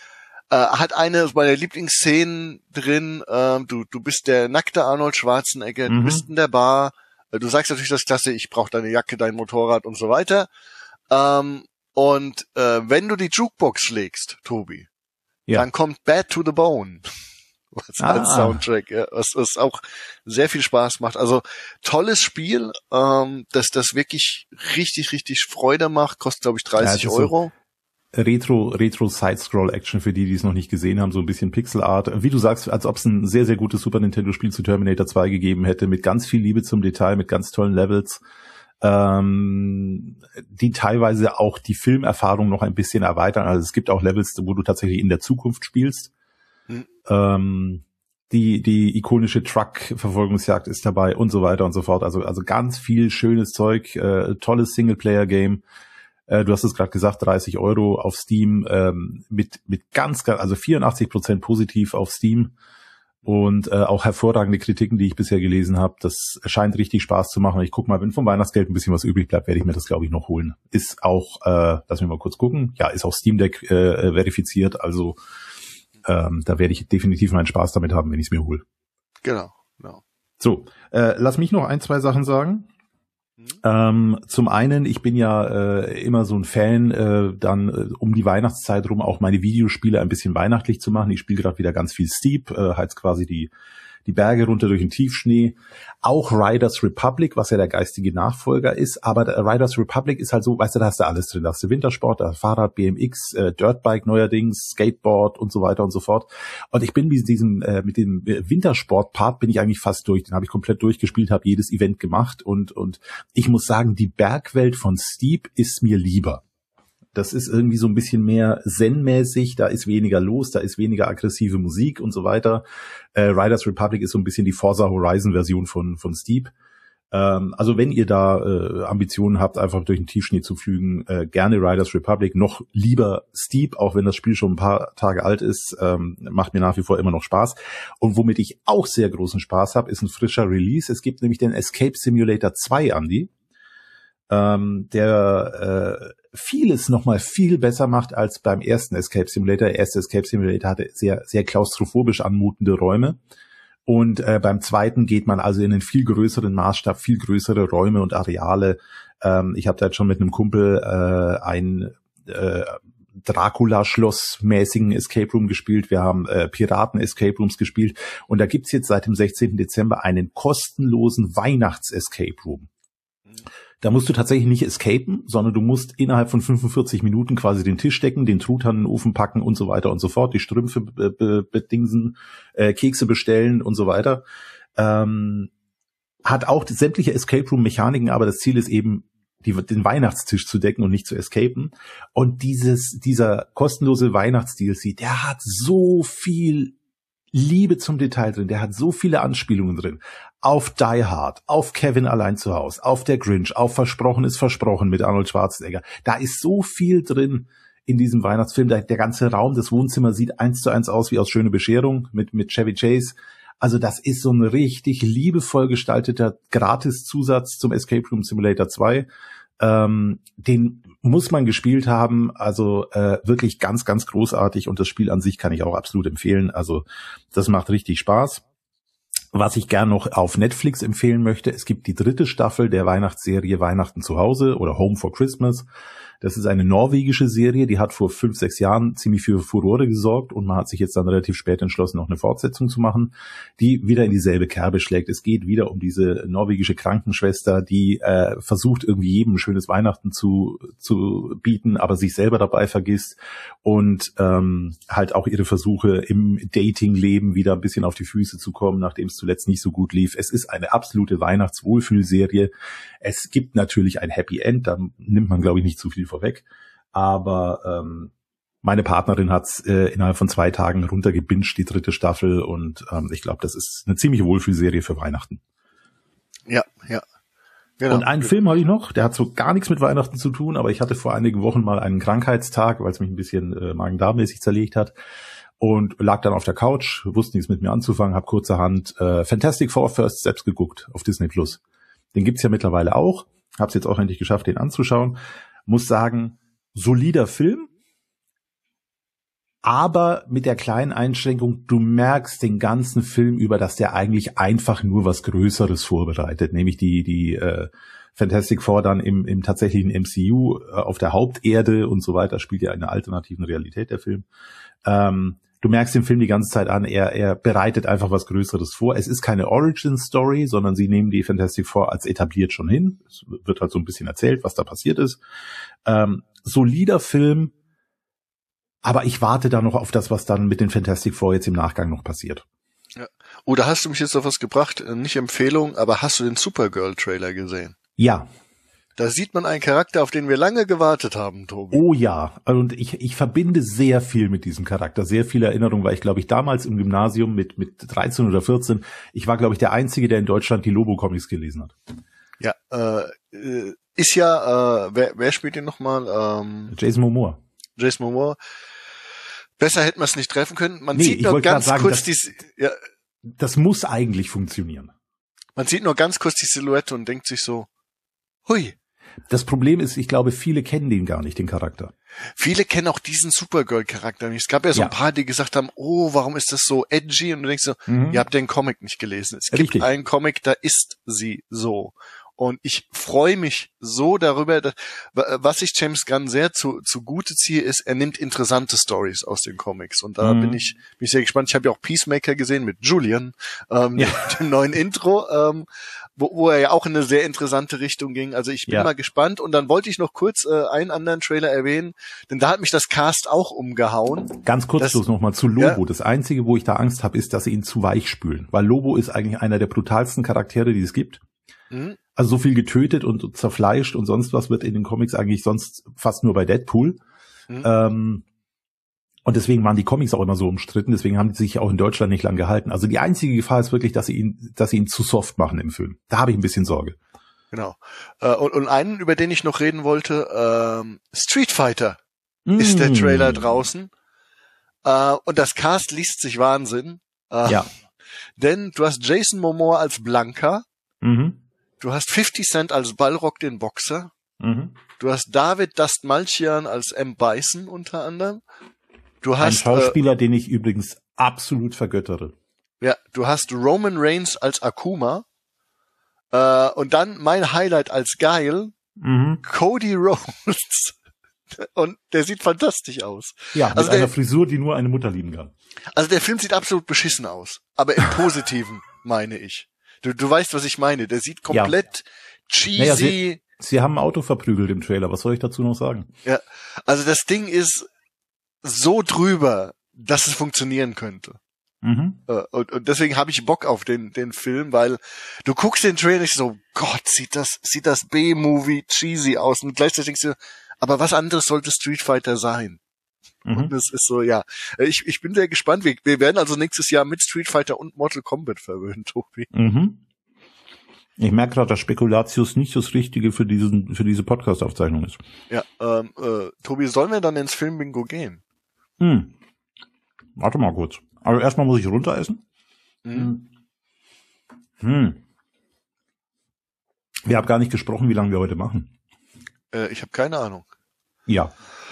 Äh, hat eine meiner Lieblingsszenen drin, äh, du, du bist der nackte Arnold Schwarzenegger, mhm. du bist in der Bar, äh, du sagst natürlich das Klasse, ich brauche deine Jacke, dein Motorrad und so weiter. Ähm, und äh, wenn du die Jukebox schlägst, Tobi, ja. dann kommt Bad to the Bone. Was ah. als Soundtrack, ja, was, was auch sehr viel Spaß macht. Also tolles Spiel, ähm, dass das wirklich richtig, richtig Freude macht, kostet glaube ich dreißig ja, Euro. So Retro, Retro Side-Scroll-Action für die, die es noch nicht gesehen haben, so ein bisschen Pixel-Art. Wie du sagst, als ob es ein sehr, sehr gutes Super Nintendo-Spiel zu Terminator zwei gegeben hätte, mit ganz viel Liebe zum Detail, mit ganz tollen Levels, ähm, die teilweise auch die Filmerfahrung noch ein bisschen erweitern. Also es gibt auch Levels, wo du tatsächlich in der Zukunft spielst. Hm. Ähm, die, die ikonische Truck-Verfolgungsjagd ist dabei und so weiter und so fort. Also, also ganz viel schönes Zeug, äh, tolles Singleplayer-Game. Äh, du hast es gerade gesagt, dreißig Euro auf Steam, ähm, mit, mit ganz, ganz, also vierundachtzig Prozent positiv auf Steam und äh, auch hervorragende Kritiken, die ich bisher gelesen habe. Das scheint richtig Spaß zu machen. Ich guck mal, wenn vom Weihnachtsgeld ein bisschen was übrig bleibt, werde ich mir das, glaube ich, noch holen. Ist auch, äh, lass mich mal kurz gucken, ja, ist auch Steam Deck äh, verifiziert, also Ähm, da werde ich definitiv meinen Spaß damit haben, wenn ich es mir hole. Genau, genau. So, äh, lass mich noch ein, zwei Sachen sagen. Mhm. Ähm, zum einen, ich bin ja äh, immer so ein Fan, äh, dann äh, um die Weihnachtszeit rum auch meine Videospiele ein bisschen weihnachtlich zu machen. Ich spiele gerade wieder ganz viel Steep, äh, heizt quasi die die Berge runter durch den Tiefschnee. Auch Riders Republic, was ja der geistige Nachfolger ist. Aber der Riders Republic ist halt so, weißt du, da hast du alles drin. Da hast du Wintersport, da Fahrrad, B M X, äh, Dirtbike neuerdings, Skateboard und so weiter und so fort. Und ich bin mit diesem, äh, mit dem Wintersport-Part bin ich eigentlich fast durch. Den habe ich komplett durchgespielt, habe jedes Event gemacht. Und, und ich muss sagen, die Bergwelt von Steep ist mir lieber. Das ist irgendwie so ein bisschen mehr zen-mäßig, da ist weniger los, da ist weniger aggressive Musik und so weiter. Äh, Riders Republic ist so ein bisschen die Forza Horizon-Version von von Steep. Ähm, also wenn ihr da äh, Ambitionen habt, einfach durch den Tiefschnee zu flügen, äh, gerne Riders Republic, noch lieber Steep, auch wenn das Spiel schon ein paar Tage alt ist, ähm, macht mir nach wie vor immer noch Spaß. Und womit ich auch sehr großen Spaß habe, ist ein frischer Release. Es gibt nämlich den Escape Simulator zwei, Andi. Ähm, der äh, vieles nochmal viel besser macht als beim ersten Escape Simulator. Der erste Escape Simulator hatte sehr, sehr klaustrophobisch anmutende Räume. Und äh, beim zweiten geht man also in einen viel größeren Maßstab, viel größere Räume und Areale. Ähm, ich habe da jetzt schon mit einem Kumpel äh, ein äh, Dracula-Schloss-mäßigen Escape Room gespielt. Wir haben äh, Piraten-Escape Rooms gespielt. Und da gibt's jetzt seit dem sechzehnten Dezember einen kostenlosen Weihnachts-Escape Room. Da musst du tatsächlich nicht escapen, sondern du musst innerhalb von fünfundvierzig Minuten quasi den Tisch decken, den Truthahn in den Ofen packen und so weiter und so fort, die Strümpfe bedingsen, äh, Kekse bestellen und so weiter. Ähm, hat auch sämtliche Escape Room Mechaniken, aber das Ziel ist eben, die, den Weihnachtstisch zu decken und nicht zu escapen. Und dieses, dieser kostenlose Weihnachts-D L C, der hat so viel Liebe zum Detail drin, der hat so viele Anspielungen drin. Auf Die Hard, auf Kevin allein zu Hause, auf der Grinch, auf Versprochen ist Versprochen mit Arnold Schwarzenegger. Da ist so viel drin in diesem Weihnachtsfilm. Der, der ganze Raum, das Wohnzimmer sieht eins zu eins aus wie aus Schöne Bescherung mit, mit Chevy Chase. Also das ist so ein richtig liebevoll gestalteter Gratiszusatz zum Escape Room Simulator zwei. Ähm, den muss man gespielt haben, also äh, wirklich ganz, ganz großartig, und das Spiel an sich kann ich auch absolut empfehlen, also das macht richtig Spaß. Was ich gern noch auf Netflix empfehlen möchte, es gibt die dritte Staffel der Weihnachtsserie Weihnachten zu Hause oder Home for Christmas. Das ist eine norwegische Serie, die hat vor fünf, sechs Jahren ziemlich für Furore gesorgt, und man hat sich jetzt dann relativ spät entschlossen, noch eine Fortsetzung zu machen, die wieder in dieselbe Kerbe schlägt. Es geht wieder um diese norwegische Krankenschwester, die äh, versucht, irgendwie jedem ein schönes Weihnachten zu zu bieten, aber sich selber dabei vergisst, und ähm, halt auch ihre Versuche im Datingleben wieder ein bisschen auf die Füße zu kommen, nachdem es zuletzt nicht so gut lief. Es ist eine absolute Weihnachtswohlfühlserie. Es gibt natürlich ein Happy End, da nimmt man, glaube ich, nicht zu viel vorweg, aber ähm, meine Partnerin hat's äh, innerhalb von zwei Tagen runtergebinged, die dritte Staffel, und ähm, ich glaube, das ist eine ziemliche Wohlfühlserie für Weihnachten. Ja, ja. Genau. Und einen Film habe ich noch, der hat so gar nichts mit Weihnachten zu tun, aber ich hatte vor einigen Wochen mal einen Krankheitstag, weil es mich ein bisschen äh, Magen-Darm-mäßig zerlegt hat, und lag dann auf der Couch, wusste nichts mit mir anzufangen, habe kurzerhand äh, Fantastic Four First Steps geguckt auf Disney Plus. Den gibt's ja mittlerweile auch, habe es jetzt auch endlich geschafft, den anzuschauen. Muss sagen, solider Film, aber mit der kleinen Einschränkung, du merkst den ganzen Film über, dass der eigentlich einfach nur was Größeres vorbereitet, nämlich die die äh, Fantastic Four dann im im tatsächlichen M C U äh, auf der Haupterde und so weiter, spielt ja in einer alternativen Realität der Film. Ähm, du merkst den Film die ganze Zeit an, er er bereitet einfach was Größeres vor. Es ist keine Origin-Story, sondern sie nehmen die Fantastic Four als etabliert schon hin. Es wird halt so ein bisschen erzählt, was da passiert ist. Ähm, solider Film, aber ich warte da noch auf das, was dann mit den Fantastic Four jetzt im Nachgang noch passiert. Ja. Oh, da hast du mich jetzt auf was gebracht. Nicht Empfehlung, aber hast du den Supergirl-Trailer gesehen? Ja. Da sieht man einen Charakter, auf den wir lange gewartet haben, Tobi. Oh ja, und ich ich verbinde sehr viel mit diesem Charakter, sehr viele Erinnerungen, weil ich, glaube ich, damals im Gymnasium mit mit dreizehn oder vierzehn, ich war, glaube ich, der Einzige, der in Deutschland die Lobo-Comics gelesen hat. Ja, äh, ist ja, äh, wer, wer spielt den nochmal? Ähm, Jason Momoa. Jason Momoa. Besser hätten wir es nicht treffen können. Man nee, sieht nur ganz sagen, kurz die, ja, das muss eigentlich funktionieren. Man sieht nur ganz kurz die Silhouette und denkt sich so, hui. Das Problem ist, ich glaube, viele kennen den gar nicht, den Charakter. Viele kennen auch diesen Supergirl-Charakter nicht. Es gab ja so ja. ein paar, die gesagt haben, oh, warum ist das so edgy? Und du denkst so, mhm. ihr habt den Comic nicht gelesen. Es Richtig. gibt einen Comic, da ist sie so. Und ich freue mich so darüber, dass, was ich James Gunn sehr zu, zugute ziehe, ist, er nimmt interessante Stories aus den Comics. Und da mhm. bin ich bin ich sehr gespannt. Ich habe ja auch Peacemaker gesehen mit Julian, ähm, ja. dem neuen Intro, ähm, wo, wo er ja auch in eine sehr interessante Richtung ging. Also ich bin ja. mal gespannt. Und dann wollte ich noch kurz äh, einen anderen Trailer erwähnen, denn da hat mich das Cast auch umgehauen. Ganz kurz bloß nochmal zu Lobo. Ja. Das Einzige, wo ich da Angst habe, ist, dass sie ihn zu weich spülen. Weil Lobo ist eigentlich einer der brutalsten Charaktere, die es gibt. Mhm. Also so viel getötet und zerfleischt und sonst was wird in den Comics eigentlich sonst fast nur bei Deadpool. Mhm. Ähm, und deswegen waren die Comics auch immer so umstritten, deswegen haben die sich auch in Deutschland nicht lang gehalten. Also die einzige Gefahr ist wirklich, dass sie ihn, dass sie ihn zu soft machen im Film. Da habe ich ein bisschen Sorge. Genau. Äh, und, und einen, über den ich noch reden wollte, ähm, Street Fighter mm. ist der Trailer draußen. Äh, und das Cast liest sich Wahnsinn. Äh, ja. Denn du hast Jason Momoa als Blanka. Mhm. Du hast fifty Cent als Balrog, den Boxer. Mhm. Du hast David Dastmalchian als M. Bison unter anderem. Du hast, ein Schauspieler, äh, den ich übrigens absolut vergöttere. Ja, du hast Roman Reigns als Akuma. Äh, und dann mein Highlight als Geil, mhm. Cody Rhodes. Und der sieht fantastisch aus. Ja, mit also einer der, Frisur, die nur eine Mutter lieben kann. Also der Film sieht absolut beschissen aus. Aber im Positiven, meine ich. Du, du weißt, was ich meine. Der sieht komplett ja. cheesy. Naja, sie, sie haben ein Auto verprügelt im Trailer. Was soll ich dazu noch sagen? Ja, also das Ding ist so drüber, dass es funktionieren könnte. Mhm. Und, und deswegen habe ich Bock auf den den Film, weil du guckst den Trailer nicht so, Gott, sieht das sieht das B-Movie cheesy aus. Und gleichzeitig denkst du, aber was anderes sollte Street Fighter sein? Mhm. Und das ist so, ja. Ich, ich bin sehr gespannt. Wir, wir werden also nächstes Jahr mit Street Fighter und Mortal Kombat verwöhnen, Tobi. Mhm. Ich merke gerade, dass Spekulatius nicht das Richtige für diesen für diese Podcast-Aufzeichnung ist. Ja, ähm, äh, Tobi, sollen wir dann ins Filmbingo gehen? Hm. Warte mal kurz. Also erstmal muss ich runter essen. Mhm. Hm. Wir haben gar nicht gesprochen, wie lange wir heute machen. Äh, ich habe keine Ahnung. Ja.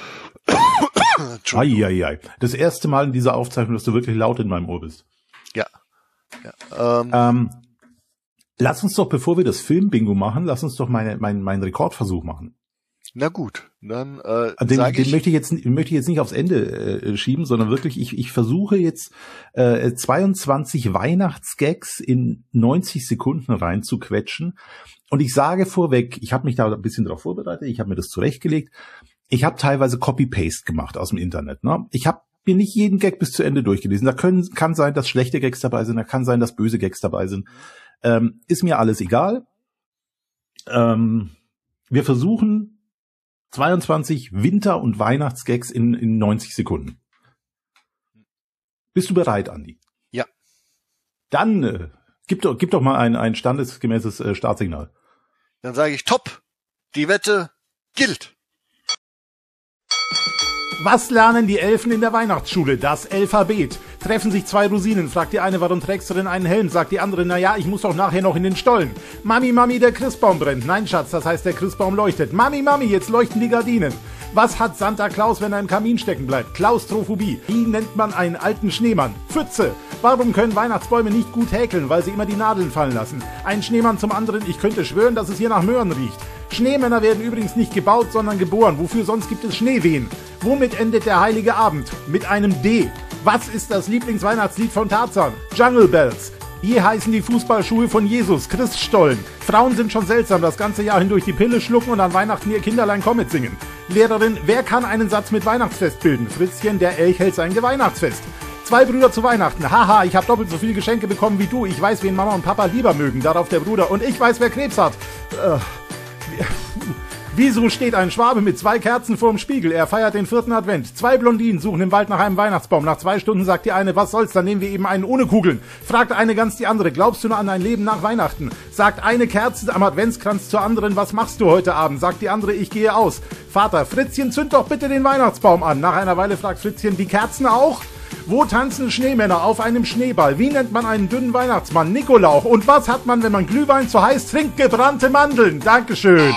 Eieiei. Das erste Mal in dieser Aufzeichnung, dass du wirklich laut in meinem Ohr bist. Ja. ja ähm, ähm, lass uns doch, bevor wir das Film-Bingo machen, lass uns doch meine, mein, meinen Rekordversuch machen. Na gut, dann äh, den, sag den ich, möchte ich jetzt möchte ich jetzt nicht aufs Ende äh, schieben, sondern wirklich, ich, ich versuche jetzt äh, zweiundzwanzig Weihnachtsgags in neunzig Sekunden reinzuquetschen. Und ich sage vorweg, ich habe mich da ein bisschen drauf vorbereitet, ich habe mir das zurechtgelegt. Ich habe teilweise Copy-Paste gemacht aus dem Internet. Ne? Ich habe mir nicht jeden Gag bis zu Ende durchgelesen. Da können, kann sein, dass schlechte Gags dabei sind, da kann sein, dass böse Gags dabei sind. Ähm, ist mir alles egal. Ähm, wir versuchen zweiundzwanzig Winter- und Weihnachtsgags in, in neunzig Sekunden. Bist du bereit, Andi? Ja. Dann äh, gib, doch, gib doch mal ein, ein standesgemäßes äh, Startsignal. Dann sage ich, top, die Wette gilt. Was lernen die Elfen in der Weihnachtsschule? Das Alphabet. Treffen sich zwei Rosinen, fragt die eine, warum trägst du denn einen Helm? Sagt die andere, na ja, ich muss doch nachher noch in den Stollen. Mami, Mami, der Christbaum brennt. Nein, Schatz, das heißt, der Christbaum leuchtet. Mami, Mami, jetzt leuchten die Gardinen. Was hat Santa Claus, wenn er im Kamin stecken bleibt? Klaustrophobie. Wie nennt man einen alten Schneemann? Pfütze. Warum können Weihnachtsbäume nicht gut häkeln? Weil sie immer die Nadeln fallen lassen. Ein Schneemann zum anderen, ich könnte schwören, dass es hier nach Möhren riecht. Schneemänner werden übrigens nicht gebaut, sondern geboren. Wofür sonst gibt es Schneewehen? Womit endet der heilige Abend? Mit einem D. Was ist das Lieblingsweihnachtslied von Tarzan? Jungle Bells. Wie heißen die Fußballschuhe von Jesus? Christstollen. Frauen sind schon seltsam, das ganze Jahr hindurch die Pille schlucken und an Weihnachten ihr Kinderlein Comet singen. Lehrerin, wer kann einen Satz mit Weihnachtsfest bilden? Fritzchen, der Elch hält sein Geweihnachtsfest. Zwei Brüder zu Weihnachten. Haha, ich habe doppelt so viele Geschenke bekommen wie du. Ich weiß, wen Mama und Papa lieber mögen. Darauf der Bruder. Und ich weiß, wer Krebs hat. Äh, Wieso steht ein Schwabe mit zwei Kerzen vorm Spiegel? Er feiert den vierten Advent. Zwei Blondinen suchen im Wald nach einem Weihnachtsbaum. Nach zwei Stunden sagt die eine, was soll's, dann nehmen wir eben einen ohne Kugeln. Fragt eine ganz die andere, glaubst du nur an ein Leben nach Weihnachten? Sagt eine Kerze am Adventskranz zur anderen, was machst du heute Abend? Sagt die andere, ich gehe aus. Vater, Fritzchen, zünd doch bitte den Weihnachtsbaum an. Nach einer Weile fragt Fritzchen, die Kerzen auch? Wo tanzen Schneemänner auf einem Schneeball? Wie nennt man einen dünnen Weihnachtsmann? Nikolauch. Und was hat man, wenn man Glühwein zu heiß trinkt? Gebrannte Mandeln. Dankeschön.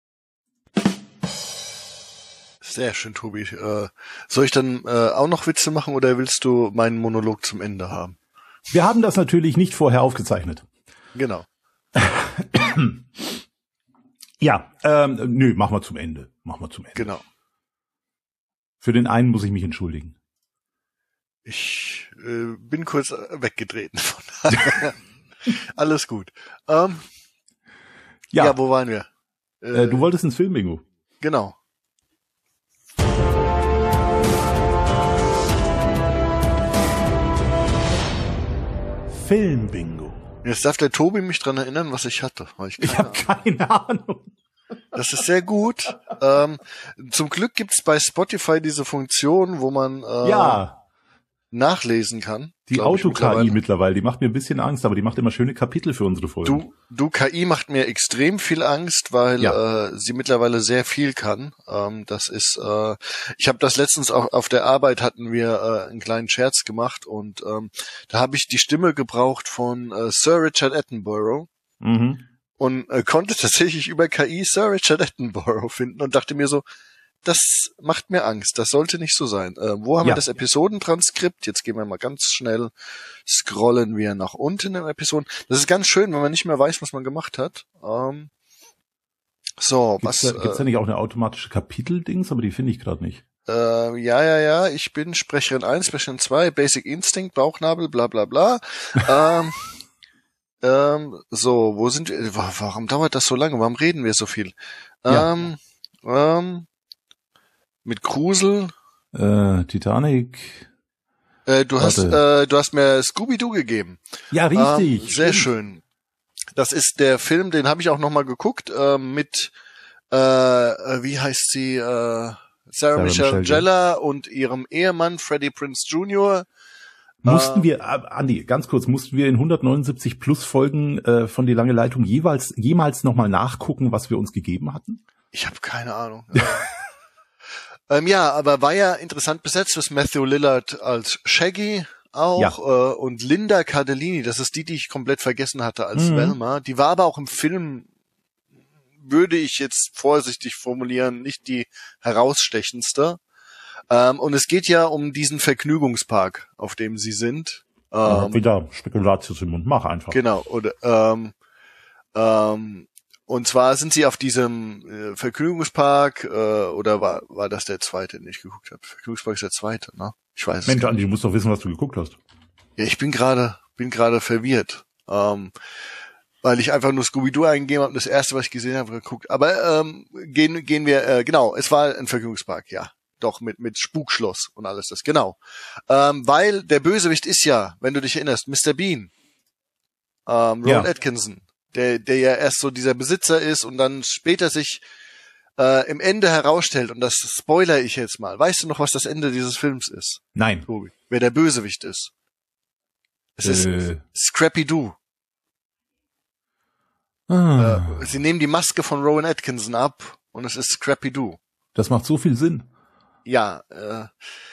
Sehr schön, Tobi. Äh, soll ich dann äh, auch noch Witze machen oder willst du meinen Monolog zum Ende haben? Wir haben das natürlich nicht vorher aufgezeichnet. Genau. Ja, ähm, nö, machen wir zum Ende. Machen wir zum Ende. Genau. Für den einen muss ich mich entschuldigen. Ich äh, bin kurz weggetreten. Von daher. Alles gut. Ähm, ja. ja, wo waren wir? Äh, äh, du wolltest ins Filmbingo. Genau. Filmbingo. Jetzt darf der Tobi mich dran erinnern, was ich hatte. Weil ich ich habe keine Ahnung. Das ist sehr gut. ähm, zum Glück gibt's bei Spotify diese Funktion, wo man äh, ja. nachlesen kann. Die Auto-K I mittlerweile, die macht mir ein bisschen Angst, aber die macht immer schöne Kapitel für unsere Folgen. Du, du K I macht mir extrem viel Angst, weil ja. äh, sie mittlerweile sehr viel kann. Ähm, das ist, äh, ich habe das letztens auch auf der Arbeit hatten wir äh, einen kleinen Scherz gemacht und ähm, da habe ich die Stimme gebraucht von äh, Sir Richard Attenborough mhm. und äh, konnte tatsächlich über K I Sir Richard Attenborough finden und dachte mir so, das macht mir Angst. Das sollte nicht so sein. Äh, wo haben ja. wir das Episodentranskript? Jetzt gehen wir mal ganz schnell, scrollen wir nach unten im Episoden. Das ist ganz schön, wenn man nicht mehr weiß, was man gemacht hat. Ähm, so, gibt's was... Da, gibt's da nicht auch eine automatische Kapiteldings? Aber die finde ich gerade nicht. Äh, ja, ja, ja. Ich bin Sprecherin eins, Sprecherin zwei, Basic Instinct, Bauchnabel, bla bla bla. ähm, ähm, so, wo sind wir? Warum dauert das so lange? Warum reden wir so viel? Ähm, ja. ähm, Mit Grusel. Äh, Titanic. Äh, du hast, äh, du hast mir Scooby-Doo gegeben. Ja, richtig. Ähm, sehr schön. Das ist der Film, den habe ich auch nochmal geguckt, äh, mit, äh, wie heißt sie, äh, Sarah, Sarah Michelle Gellar und ihrem Ehemann Freddie Prinze Junior Mussten äh, wir, äh, Andi, ganz kurz, mussten wir in hundertneunundsiebzig plus Folgen äh, von Die lange Leitung jeweils, jemals nochmal nachgucken, was wir uns gegeben hatten? Ich habe keine Ahnung. Ähm, ja, aber war ja interessant besetzt, das Matthew Lillard als Shaggy auch ja. äh, und Linda Cardellini, das ist die, die ich komplett vergessen hatte als mhm. Velma. Die war aber auch im Film, würde ich jetzt vorsichtig formulieren, nicht die herausstechendste. Ähm, und es geht ja um diesen Vergnügungspark, auf dem sie sind. Ähm, ja, wieder Spekulatius im Mund, mach einfach. Genau, oder ähm, ähm, und zwar sind sie auf diesem äh, Vergnügungspark, äh, oder war war das der zweite, den ich geguckt habe? Vergnügungspark ist der zweite, ne? Ich weiß Mensch, es Andi, du musst doch wissen, was du geguckt hast. Ja, ich bin gerade bin gerade verwirrt, ähm, weil ich einfach nur Scooby-Doo eingegeben habe und das erste, was ich gesehen habe, geguckt. Aber ähm, gehen gehen wir, äh, genau, es war ein Vergnügungspark, ja. Doch, mit mit Spukschloss und alles das, genau. Ähm, weil der Bösewicht ist ja, wenn du dich erinnerst, Mister Bean. Ähm, Rowan ja. Atkinson. Der, der ja erst so dieser Besitzer ist und dann später sich äh, im Ende herausstellt, und das spoiler ich jetzt mal. Weißt du noch, was das Ende dieses Films ist? Nein. Tobi, wer der Bösewicht ist? Es äh. ist Scrappy-Doo. Ah. Äh, sie nehmen die Maske von Rowan Atkinson ab und es ist Scrappy-Doo. Das macht so viel Sinn. Ja, äh,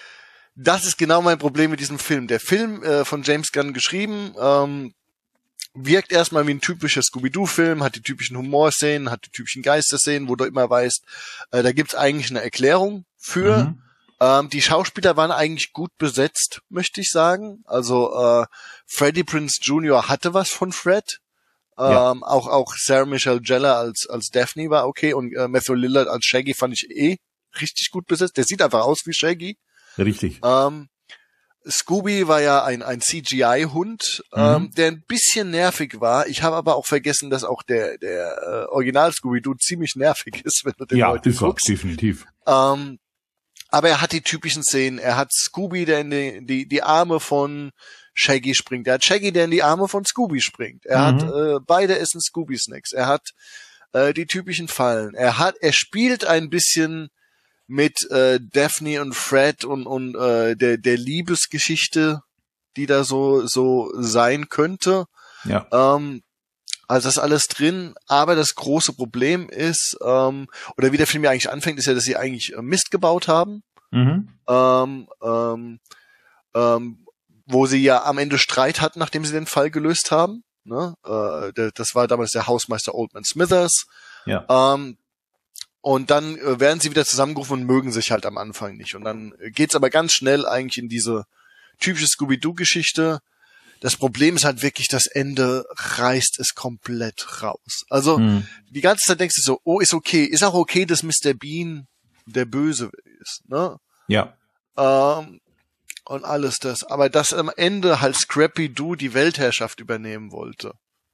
das ist genau mein Problem mit diesem Film. Der Film äh, von James Gunn geschrieben, ähm, wirkt erstmal wie ein typischer Scooby-Doo-Film, hat die typischen Humorszenen, hat die typischen Geisterszenen, wo du immer weißt, äh, da gibt's eigentlich eine Erklärung für. Mhm. Ähm, die Schauspieler waren eigentlich gut besetzt, möchte ich sagen. Also äh, Freddie Prinze Junior hatte was von Fred. Ähm, ja. Auch auch Sarah Michelle Gellar als als Daphne war okay und äh, Matthew Lillard als Shaggy fand ich eh richtig gut besetzt. Der sieht einfach aus wie Shaggy. Richtig. Ähm, Scooby war ja ein ein C G I-Hund, mhm. ähm, der ein bisschen nervig war. Ich habe aber auch vergessen, dass auch der der äh, Original Scooby-Doo ziemlich nervig ist, wenn du den ja, heute ist guckst. Ja, definitiv. Ähm, aber er hat die typischen Szenen. Er hat Scooby, der in die die, die Arme von Shaggy springt. Er hat Shaggy, der in die Arme von Scooby springt. Er mhm. hat äh, beide essen Scooby-Snacks. Er hat äh, die typischen Fallen. Er hat er spielt ein bisschen mit äh, Daphne und Fred und und äh, der der Liebesgeschichte, die da so so sein könnte. Ja. Ähm, also das ist alles drin, aber das große Problem ist, ähm, oder wie der Film ja eigentlich anfängt, ist ja, dass sie eigentlich äh, Mist gebaut haben. Mhm. Ähm, ähm, ähm, wo sie ja am Ende Streit hatten, nachdem sie den Fall gelöst haben. Ne? Äh, der, das war damals der Hausmeister Oldman Smithers. Ja. Ähm, Und dann äh, werden sie wieder zusammengerufen und mögen sich halt am Anfang nicht. Und dann geht's aber ganz schnell eigentlich in diese typische Scooby-Doo-Geschichte. Das Problem ist halt wirklich, das Ende reißt es komplett raus. Also hm. die ganze Zeit denkst du so, oh, ist okay. Ist auch okay, dass Mister Bean der Böse ist. Ne? Ja. Ähm, und alles das. Aber dass am Ende halt Scrappy-Doo die Weltherrschaft übernehmen wollte.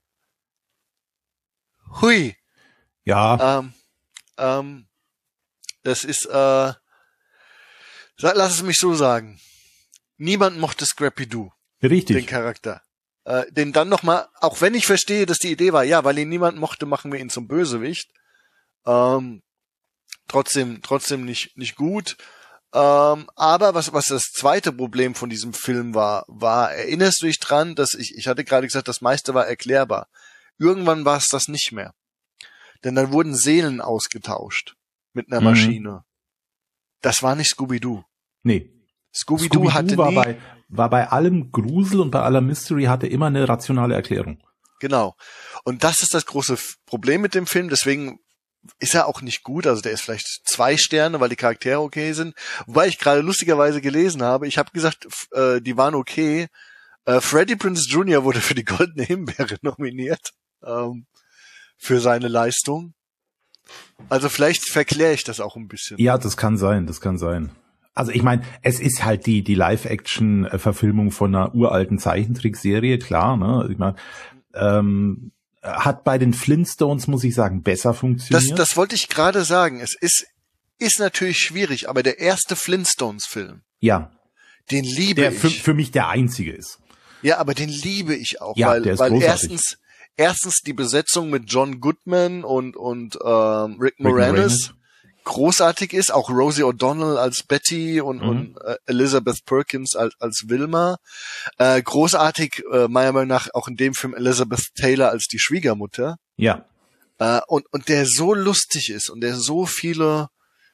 Hui. Ja. Ähm, Ähm, das ist, äh, lass es mich so sagen. Niemand mochte Scrappy-Doo. Richtig. Den Charakter. Äh, den dann nochmal, auch wenn ich verstehe, dass die Idee war, ja, weil ihn niemand mochte, machen wir ihn zum Bösewicht. Ähm, trotzdem, trotzdem nicht, nicht gut. Ähm, aber was, was das zweite Problem von diesem Film war, war, erinnerst du dich dran, dass ich, ich hatte gerade gesagt, das meiste war erklärbar. Irgendwann war es das nicht mehr. Denn dann wurden Seelen ausgetauscht mit einer mhm. Maschine. Das war nicht Scooby-Doo. Nee. Scooby-Doo, Scooby-Doo hatte war nie... Bei, war bei allem Grusel und bei aller Mystery hatte immer eine rationale Erklärung. Genau. Und das ist das große Problem mit dem Film. Deswegen ist er auch nicht gut. Also der ist vielleicht zwei Sterne, weil die Charaktere okay sind. Wobei ich gerade lustigerweise gelesen habe, ich habe gesagt, äh, die waren okay. Äh, Freddie Prinze Junior wurde für die Goldene Himbeere nominiert. Ähm, für seine Leistung. Also vielleicht verkläre ich das auch ein bisschen. Ja, das kann sein, das kann sein. Also ich meine, es ist halt die die Live-Action-Verfilmung von einer uralten Zeichentrickserie, klar, ne? Ich meine, ähm, hat bei den Flintstones, muss ich sagen, besser funktioniert. Das, das wollte ich gerade sagen. Es ist ist natürlich schwierig, aber der erste Flintstones-Film, ja, den liebe der ich. für, für mich der einzige ist. Ja, aber den liebe ich auch, ja, weil, der ist weil großartig. erstens Erstens die Besetzung mit John Goodman und und ähm, Rick Moranis großartig ist, auch Rosie O'Donnell als Betty und mhm. und äh, Elizabeth Perkins als als Wilma. Äh, großartig, äh, meiner Meinung nach auch in dem Film Elizabeth Taylor als die Schwiegermutter. Ja. Äh, und und der so lustig ist und der so viele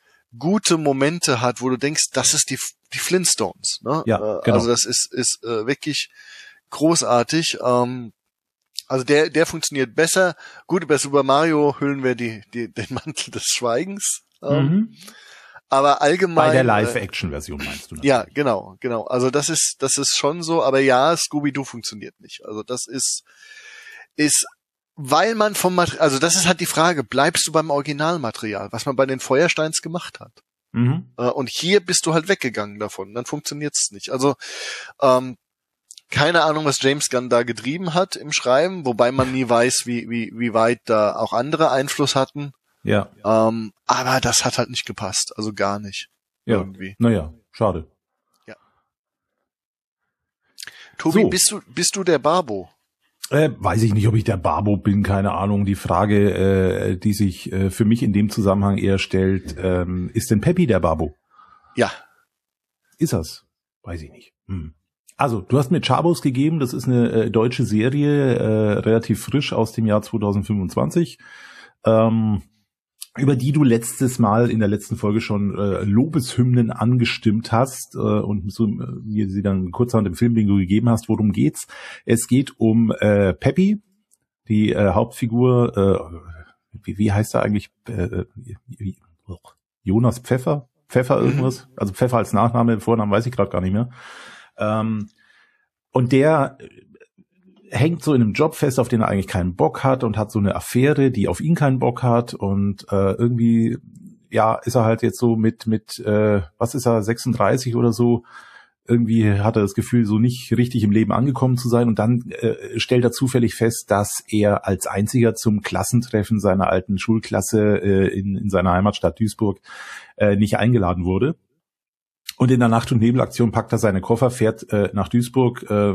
gute Momente hat, wo du denkst, das ist die die Flintstones. Ne? Ja, äh, genau. Also das ist ist äh, wirklich großartig. Ähm, Also der, der funktioniert besser. Gut, bei Super Mario hüllen wir die, die, den Mantel des Schweigens. Ähm, mhm. Aber allgemein. Bei der Live-Action-Version meinst du natürlich. Ja, genau, genau. Also das ist, das ist schon so. Aber ja, Scooby-Doo funktioniert nicht. Also das ist, ist, weil man vom Material, also das ist halt die Frage, bleibst du beim Originalmaterial, was man bei den Feuersteins gemacht hat? Mhm. Und hier bist du halt weggegangen davon. Dann funktioniert's nicht. Also, ähm, keine Ahnung, was James Gunn da getrieben hat im Schreiben, wobei man nie weiß, wie wie wie weit da auch andere Einfluss hatten. Ja. Ähm, aber das hat halt nicht gepasst, also gar nicht. Ja. Irgendwie. Naja, schade. Ja. Tobi, So. bist du bist du der Barbo? Äh, weiß ich nicht, ob ich der Barbo bin, keine Ahnung. Die Frage, äh, die sich äh, für mich in dem Zusammenhang eher stellt, ähm, ist denn Peppy der Barbo? Ja. Ist er's? Weiß ich nicht. Hm. Also, du hast mir Chabos gegeben, das ist eine äh, deutsche Serie, äh, relativ frisch aus dem Jahr zwanzig fünfundzwanzig. Ähm, über die du letztes Mal in der letzten Folge schon äh, Lobeshymnen angestimmt hast äh, und so, äh, mir sie dann kurzerhand im Filmbingo gegeben hast. Worum geht's? Es geht um äh, Peppy, die äh, Hauptfigur, äh, wie, wie heißt er eigentlich? Äh, Jonas Pfeffer? Pfeffer irgendwas? Also Pfeffer als Nachname, Vornamen weiß ich gerade gar nicht mehr. Ähm, und der hängt so in einem Job fest, auf den er eigentlich keinen Bock hat und hat so eine Affäre, die auf ihn keinen Bock hat und äh, irgendwie, ja, ist er halt jetzt so mit, mit äh, was ist er, sechsunddreißig oder so, irgendwie hat er das Gefühl, so nicht richtig im Leben angekommen zu sein und dann äh, stellt er zufällig fest, dass er als einziger zum Klassentreffen seiner alten Schulklasse äh, in, in seiner Heimatstadt Duisburg äh, nicht eingeladen wurde. Und in der Nacht- und Nebelaktion packt er seine Koffer, fährt äh, nach Duisburg, äh,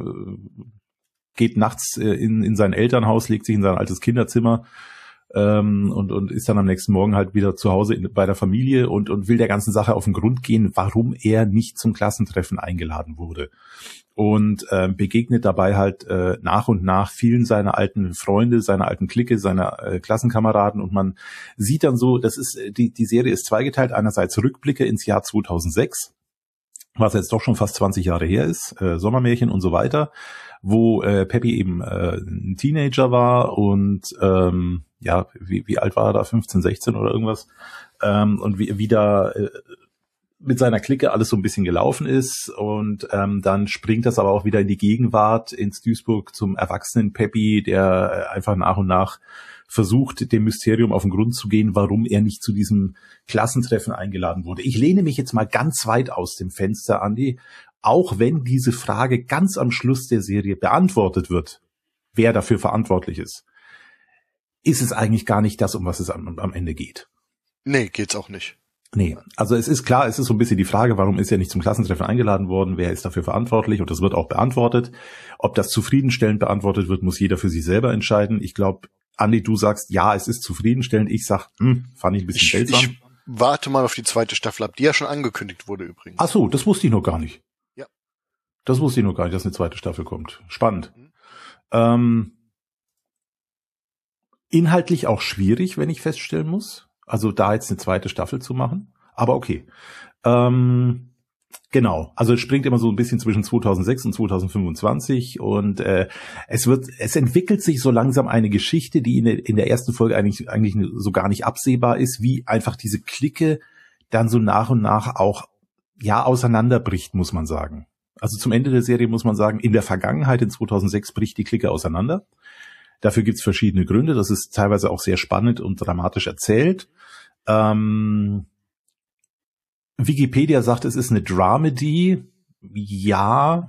geht nachts äh, in, in sein Elternhaus, legt sich in sein altes Kinderzimmer ähm, und, und ist dann am nächsten Morgen halt wieder zu Hause in, bei der Familie und, und will der ganzen Sache auf den Grund gehen, warum er nicht zum Klassentreffen eingeladen wurde. Und äh, begegnet dabei halt äh, nach und nach vielen seiner alten Freunde, seiner alten Clique, seiner äh, Klassenkameraden und man sieht dann so, das ist die, die Serie ist zweigeteilt, einerseits Rückblicke ins Jahr zweitausendsechs, was jetzt doch schon fast zwanzig Jahre her ist, äh, Sommermärchen und so weiter, wo äh, Peppy eben äh, ein Teenager war und ähm, ja, wie, wie alt war er da, fünfzehn, sechzehn oder irgendwas, ähm, und wie, wie da äh, mit seiner Clique alles so ein bisschen gelaufen ist und ähm, dann springt das aber auch wieder in die Gegenwart, ins Duisburg zum erwachsenen Peppy, der äh, einfach nach und nach versucht, dem Mysterium auf den Grund zu gehen, warum er nicht zu diesem Klassentreffen eingeladen wurde. Ich lehne mich jetzt mal ganz weit aus dem Fenster, Andi, auch wenn diese Frage ganz am Schluss der Serie beantwortet wird, wer dafür verantwortlich ist, ist es eigentlich gar nicht das, um was es am, am Ende geht. Nee, geht's auch nicht. Nee, also es ist klar, es ist so ein bisschen die Frage, warum ist er nicht zum Klassentreffen eingeladen worden, wer ist dafür verantwortlich und das wird auch beantwortet. Ob das zufriedenstellend beantwortet wird, muss jeder für sich selber entscheiden. Ich glaube, Andi, du sagst, ja, es ist zufriedenstellend. Ich sag, hm, fand ich ein bisschen ich, seltsam. Ich warte mal auf die zweite Staffel ab, die ja schon angekündigt wurde übrigens. Ach so, das wusste ich noch gar nicht. Ja. Das wusste ich noch gar nicht, dass eine zweite Staffel kommt. Spannend. Mhm. Ähm, inhaltlich auch schwierig, wenn ich feststellen muss. Also da jetzt eine zweite Staffel zu machen. Aber okay. Ähm, genau. Also es springt immer so ein bisschen zwischen zweitausendsechs und zweitausendfünfundzwanzig und äh, es wird, es entwickelt sich so langsam eine Geschichte, die in der, in der ersten Folge eigentlich eigentlich so gar nicht absehbar ist, wie einfach diese Clique dann so nach und nach auch ja auseinanderbricht, muss man sagen. Also zum Ende der Serie muss man sagen, in der Vergangenheit in zweitausendsechs bricht die Clique auseinander. Dafür gibt's verschiedene Gründe. Das ist teilweise auch sehr spannend und dramatisch erzählt. Ähm, Wikipedia sagt, es ist eine Dramedy. Ja.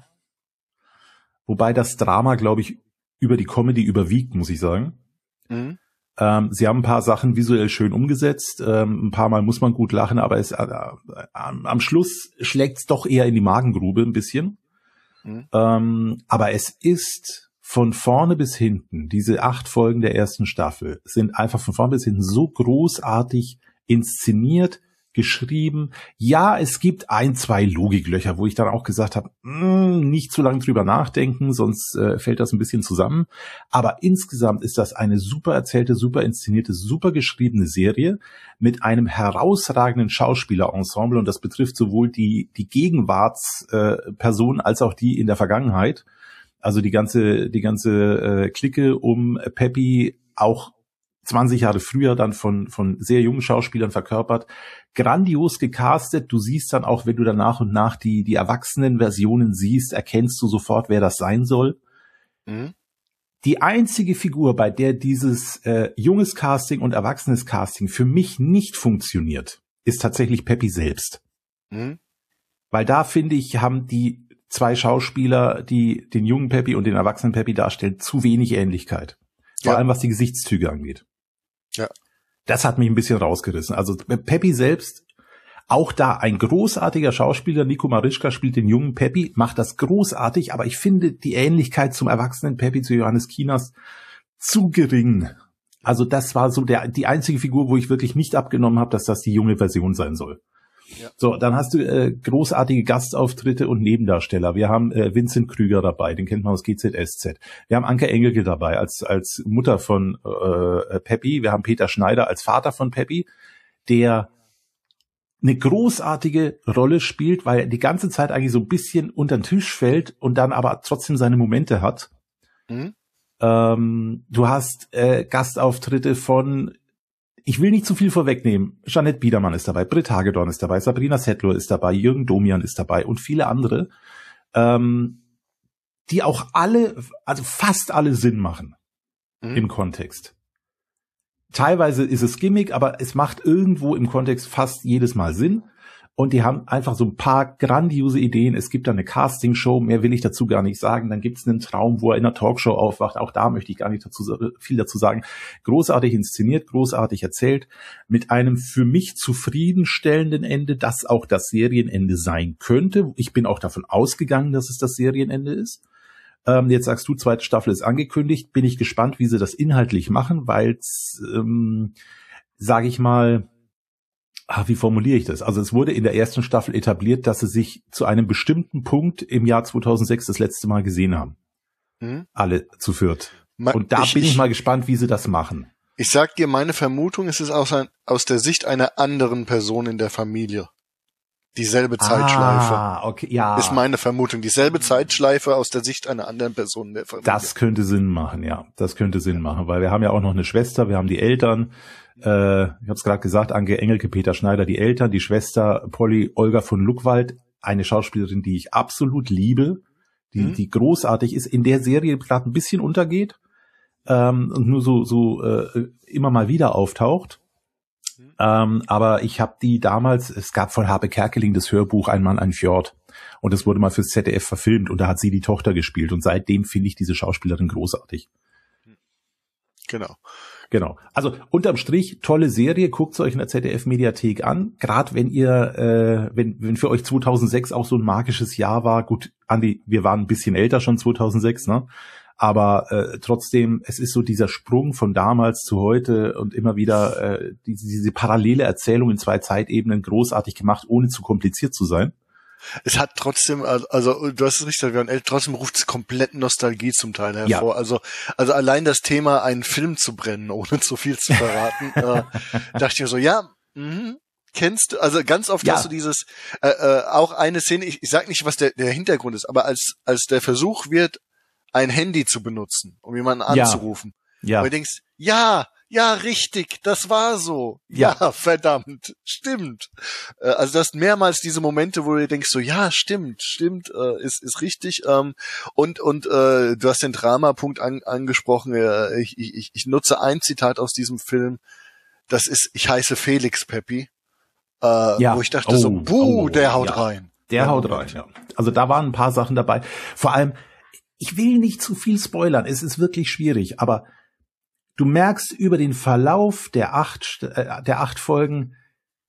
Wobei das Drama, glaube ich, über die Comedy überwiegt, muss ich sagen. Mhm. Ähm, sie haben ein paar Sachen visuell schön umgesetzt. Ähm, ein paar Mal muss man gut lachen, aber es, äh, am, am Schluss schlägt's doch eher in die Magengrube ein bisschen. Mhm. Ähm, aber es ist von vorne bis hinten, diese acht Folgen der ersten Staffel sind einfach von vorne bis hinten so großartig inszeniert, geschrieben. Ja, es gibt ein, zwei Logiklöcher, wo ich dann auch gesagt habe, nicht zu lange drüber nachdenken, sonst äh, fällt das ein bisschen zusammen. Aber insgesamt ist das eine super erzählte, super inszenierte, super geschriebene Serie mit einem herausragenden Schauspielerensemble und das betrifft sowohl die, die Gegenwartsperson äh, als auch die in der Vergangenheit. Also die ganze, die ganze äh, Clique um Peppy, auch zwanzig Jahre früher dann von, von sehr jungen Schauspielern verkörpert. Grandios gecastet. Du siehst dann auch, wenn du dann nach und nach die, die erwachsenen Versionen siehst, erkennst du sofort, wer das sein soll. Mhm. Die einzige Figur, bei der dieses äh, junges Casting und erwachsenes Casting für mich nicht funktioniert, ist tatsächlich Peppy selbst. Mhm. Weil da, finde ich, haben die zwei Schauspieler, die den jungen Peppy und den erwachsenen Peppy darstellen, zu wenig Ähnlichkeit. Vor ja. allem, was die Gesichtszüge angeht. Ja. Das hat mich ein bisschen rausgerissen. Also Peppy selbst, auch da ein großartiger Schauspieler, Nico Marischka spielt den jungen Peppy, macht das großartig, aber ich finde die Ähnlichkeit zum erwachsenen Peppy, zu Johannes Kienast, zu gering. Also das war so der die einzige Figur, wo ich wirklich nicht abgenommen habe, dass das die junge Version sein soll. Ja. So, dann hast du äh, großartige Gastauftritte und Nebendarsteller. Wir haben äh, Vincent Krüger dabei, den kennt man aus G Z S Z. Wir haben Anke Engelke dabei als als Mutter von äh, Peppy. Wir haben Peter Schneider als Vater von Peppy, der eine großartige Rolle spielt, weil er die ganze Zeit eigentlich so ein bisschen unter den Tisch fällt und dann aber trotzdem seine Momente hat. Mhm. Ähm, du hast äh, Gastauftritte von, ich will nicht zu viel vorwegnehmen, Jeanette Biedermann ist dabei, Britt Hagedorn ist dabei, Sabrina Settler ist dabei, Jürgen Domian ist dabei und viele andere, ähm, die auch alle, also fast alle Sinn machen mhm. im Kontext. Teilweise ist es Gimmick, aber es macht irgendwo im Kontext fast jedes Mal Sinn. Und die haben einfach so ein paar grandiose Ideen. Es gibt da eine Castingshow, mehr will ich dazu gar nicht sagen. Dann gibt es einen Traum, wo er in einer Talkshow aufwacht. Auch da möchte ich gar nicht dazu, viel dazu sagen. Großartig inszeniert, großartig erzählt, mit einem für mich zufriedenstellenden Ende, das auch das Serienende sein könnte. Ich bin auch davon ausgegangen, dass es das Serienende ist. Ähm, jetzt sagst du, zweite Staffel ist angekündigt. Bin ich gespannt, wie sie das inhaltlich machen, weil es, ähm, sage ich mal, ach, wie formuliere ich das? Also es wurde in der ersten Staffel etabliert, dass sie sich zu einem bestimmten Punkt im Jahr zweitausendsechs das letzte Mal gesehen haben. Mhm. Alle zu viert. Ma- Und da ich, bin ich, ich mal gespannt, wie sie das machen. Ich sag dir, meine Vermutung ist es aus, ein, aus der Sicht einer anderen Person in der Familie. Dieselbe Zeitschleife. Ah, okay, ja. Ist meine Vermutung. Dieselbe Zeitschleife aus der Sicht einer anderen Person in der Familie. Das könnte Sinn machen, ja. Das könnte Sinn machen, weil wir haben ja auch noch eine Schwester, wir haben die Eltern, äh, ich habe es gerade gesagt, Anke Engelke, Peter Schneider, die Eltern, die Schwester Polly Olga von Luckwald, eine Schauspielerin, die ich absolut liebe, die, mhm. die großartig ist, in der Serie gerade ein bisschen untergeht ähm, und nur so, so äh, immer mal wieder auftaucht. Ähm, aber ich habe die damals, es gab von Habe Kerkeling das Hörbuch Ein Mann, ein Fjord und das wurde mal fürs Z D F verfilmt und da hat sie die Tochter gespielt und seitdem finde ich diese Schauspielerin großartig. Genau. Genau. Also unterm Strich, tolle Serie, guckt euch in der Z D F-Mediathek an, gerade wenn ihr, äh, wenn, wenn für euch zweitausendsechs auch so ein magisches Jahr war, gut, Andi, wir waren ein bisschen älter schon zweitausendsechs, ne? Aber äh, trotzdem, es ist so dieser Sprung von damals zu heute und immer wieder äh, diese, diese parallele Erzählung in zwei Zeitebenen großartig gemacht, ohne zu kompliziert zu sein. Es hat trotzdem, also du hast es richtig gesagt, trotzdem ruft es komplett Nostalgie zum Teil hervor. Ja. Also also allein das Thema, einen Film zu brennen, ohne zu viel zu verraten, äh, dachte ich mir so, ja, mh, kennst du, also ganz oft ja. hast du dieses, äh, äh, auch eine Szene, ich, ich sag nicht, was der, der Hintergrund ist, aber als als der Versuch wird, ein Handy zu benutzen, um jemanden anzurufen. Ja. Und du denkst, ja, ja, richtig, das war so. Ja, ja verdammt, stimmt. Also du hast mehrmals diese Momente, wo du denkst so, ja, stimmt, stimmt, ist ist richtig. Und und äh, du hast den Dramapunkt an, angesprochen. Ich, ich, ich nutze ein Zitat aus diesem Film. Das ist, ich heiße Felix Peppy. Äh, ja. Wo ich dachte oh, so, buh, oh, der haut ja. rein. Der ja, haut rein, ja. Also da waren ein paar Sachen dabei. Vor allem, ich will nicht zu viel spoilern, es ist wirklich schwierig, aber du merkst über den Verlauf der acht, äh, der acht Folgen,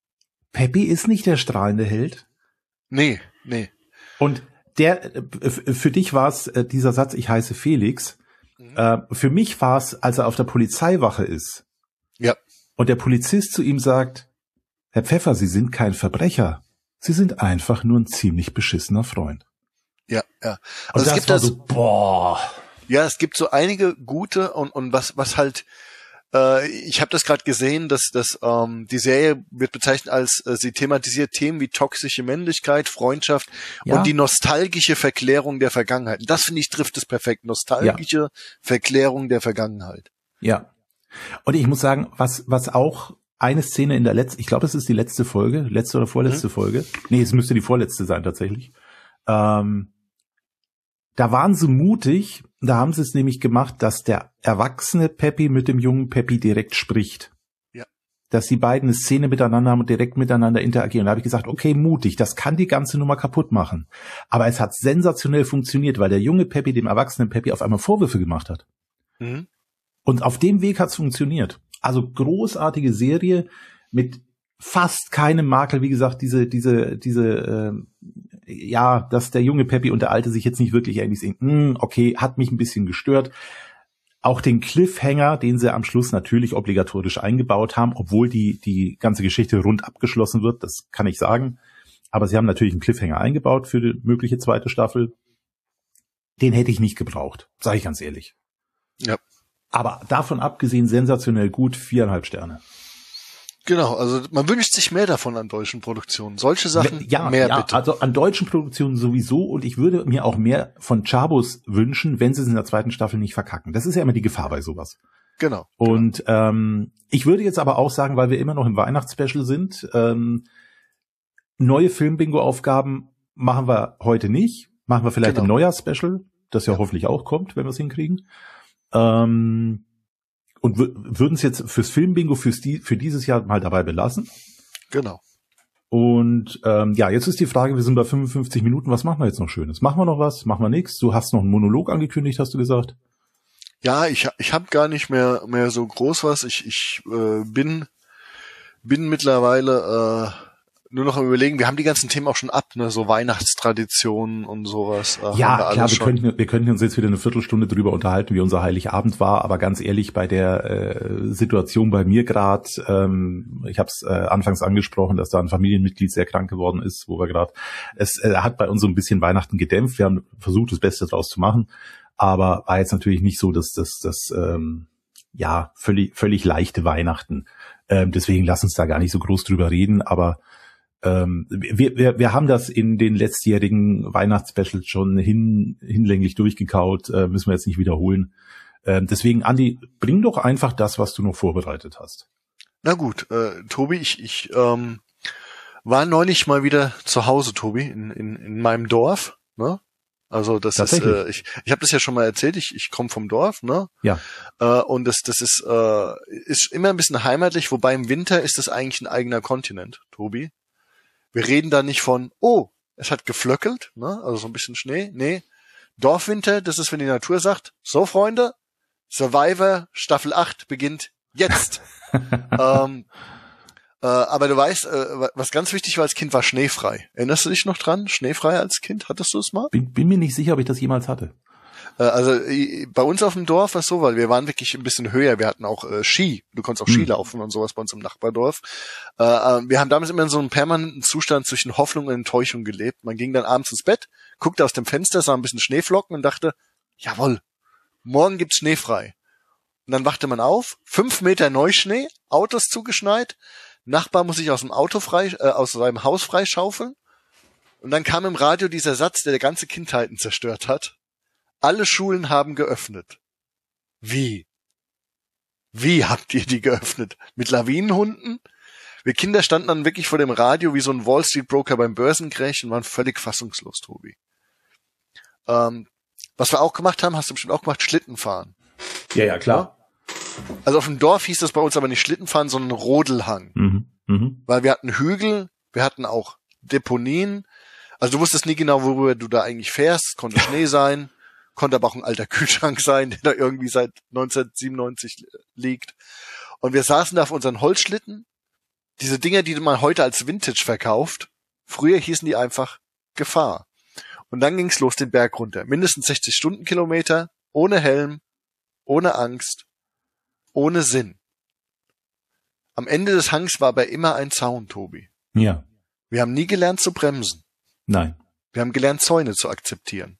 Peppy ist nicht der strahlende Held. Nee, nee. Und der, für dich war es äh, dieser Satz, ich heiße Felix, mhm. äh, für mich war es, als er auf der Polizeiwache ist. Ja. Und der Polizist zu ihm sagt, Herr Pfeffer, Sie sind kein Verbrecher, Sie sind einfach nur ein ziemlich beschissener Freund. Ja, ja. Also und es gibt das, so, boah. Ja, es gibt so einige gute und und was was halt, äh, ich habe das gerade gesehen, dass dass ähm, die Serie wird bezeichnet als, äh, sie thematisiert Themen wie toxische Männlichkeit, Freundschaft ja. und die nostalgische Verklärung der Vergangenheit. Und das finde ich trifft es perfekt, nostalgische ja. Verklärung der Vergangenheit. Ja. Und ich muss sagen, was was auch eine Szene in der letzten, ich glaube, es ist die letzte Folge, letzte oder vorletzte mhm. Folge. Nee, es müsste die vorletzte sein tatsächlich. Ähm, Da waren sie mutig, da haben sie es nämlich gemacht, dass der erwachsene Peppy mit dem jungen Peppy direkt spricht. Ja. Dass die beiden eine Szene miteinander haben und direkt miteinander interagieren. Da habe ich gesagt, okay, mutig, das kann die ganze Nummer kaputt machen. Aber es hat sensationell funktioniert, weil der junge Peppy dem erwachsenen Peppy auf einmal Vorwürfe gemacht hat. Mhm. Und auf dem Weg hat es funktioniert. Also großartige Serie mit fast keinem Makel, wie gesagt, diese, diese, diese, äh, ja, dass der junge Peppy und der alte sich jetzt nicht wirklich ähnlich sehen. Hm, okay, hat mich ein bisschen gestört. auch den Cliffhanger, den sie am Schluss natürlich obligatorisch eingebaut haben, obwohl die die ganze Geschichte rund abgeschlossen wird, das kann ich sagen. Aber sie haben natürlich einen Cliffhanger eingebaut für die mögliche zweite Staffel. Den hätte ich nicht gebraucht, sage ich ganz ehrlich. Ja. Aber davon abgesehen sensationell gut, viereinhalb Sterne. Genau, also man wünscht sich mehr davon an deutschen Produktionen. Solche Sachen, ja, mehr ja, bitte. Also an deutschen Produktionen sowieso, und ich würde mir auch mehr von Chabos wünschen, wenn sie es in der zweiten Staffel nicht verkacken. Das ist ja immer die Gefahr bei sowas. Genau. Und genau. Ähm, ich würde jetzt aber auch sagen, weil wir immer noch im Weihnachtsspecial sind, ähm, neue Film-Bingo-Aufgaben machen wir heute nicht. Machen wir vielleicht genau. im Neujahrs-Special, das ja, ja hoffentlich auch kommt, wenn wir es hinkriegen. Ähm, Und w- würden es jetzt fürs Filmbingo fürs die, für dieses Jahr mal dabei belassen. Genau. Und ähm, ja, jetzt ist die Frage, wir sind bei fünfundfünfzig Minuten, was machen wir jetzt noch Schönes? Machen wir noch was? Machen wir nichts? Du hast noch einen Monolog angekündigt, hast du gesagt? Ja, ich ich habe gar nicht mehr mehr so groß was. Ich ich äh, bin bin mittlerweile äh, nur noch am Überlegen, wir haben die ganzen Themen auch schon ab, ne, so Weihnachtstraditionen und sowas. Äh, ja, wir klar, wir könnten, wir könnten uns jetzt wieder eine Viertelstunde drüber unterhalten, wie unser Heiligabend war, aber ganz ehrlich, bei der äh, Situation bei mir gerade, ähm, ich habe es äh, anfangs angesprochen, dass da ein Familienmitglied sehr krank geworden ist, wo wir gerade, es äh, hat bei uns so ein bisschen Weihnachten gedämpft, wir haben versucht, das Beste draus zu machen, aber war jetzt natürlich nicht so, dass das, das ähm, ja, völlig, völlig leichte Weihnachten. Ähm, deswegen lass uns da gar nicht so groß drüber reden, aber Ähm, wir, wir, wir haben das in den letztjährigen Weihnachtsspecials schon hin, hinlänglich durchgekaut, äh, müssen wir jetzt nicht wiederholen. Ähm, deswegen, Andi, bring doch einfach das, was du noch vorbereitet hast. Na gut, äh, Tobi, ich, ich ähm, war neulich mal wieder zu Hause, Tobi, in, in, in meinem Dorf, ne? Also das ist, äh, ich, ich habe das ja schon mal erzählt, ich, ich komme vom Dorf, ne? Ja. Äh, und das, das ist, äh, ist immer ein bisschen heimatlich, wobei im Winter ist das eigentlich ein eigener Kontinent, Tobi. Wir reden da nicht von, oh, es hat geflöckelt, ne, also so ein bisschen Schnee. Nee, Dorfwinter, das ist, wenn die Natur sagt, so Freunde, Survivor Staffel acht beginnt jetzt. ähm, äh, aber du weißt, äh, was ganz wichtig war als Kind, war schneefrei. Erinnerst du dich noch dran? Schneefrei als Kind? Hattest du es mal? Bin, bin mir nicht sicher, ob ich das jemals hatte. Also bei uns auf dem Dorf war es so, weil wir waren wirklich ein bisschen höher. Wir hatten auch äh, Ski. Du konntest auch Ski hm. laufen und sowas bei uns im Nachbardorf. Äh, wir haben damals immer in so einem permanenten Zustand zwischen Hoffnung und Enttäuschung gelebt. Man ging dann abends ins Bett, guckte aus dem Fenster, sah ein bisschen Schneeflocken und dachte, jawohl, morgen gibt's schneefrei. Und dann wachte man auf, fünf Meter Neuschnee, Autos zugeschneit, Nachbar muss sich aus dem Auto frei, äh, aus seinem Haus freischaufeln. Und dann kam im Radio dieser Satz, der der ganze Kindheiten zerstört hat. Alle Schulen haben geöffnet. Wie? Wie habt ihr die geöffnet? Mit Lawinenhunden? Wir Kinder standen dann wirklich vor dem Radio wie so ein Wall Street Broker beim Börsencrash und waren völlig fassungslos, Tobi. Ähm, was wir auch gemacht haben, hast du bestimmt auch gemacht, Schlitten fahren. Ja, ja, klar. Also auf dem Dorf hieß das bei uns aber nicht Schlitten fahren, sondern Rodelhang. Mhm. Mhm. Weil wir hatten Hügel, wir hatten auch Deponien. Also du wusstest nie genau, worüber du da eigentlich fährst. Konnte Schnee sein. Konnte aber auch ein alter Kühlschrank sein, der da irgendwie seit neunzehnhundertsiebenundneunzig liegt. Und wir saßen da auf unseren Holzschlitten. Diese Dinger, die man heute als Vintage verkauft, früher hießen die einfach Gefahr. Und dann ging's los den Berg runter. Mindestens sechzig Stundenkilometer, ohne Helm, ohne Angst, ohne Sinn. Am Ende des Hangs war aber immer ein Zaun, Tobi. Ja. Wir haben nie gelernt zu bremsen. Nein. Wir haben gelernt, Zäune zu akzeptieren.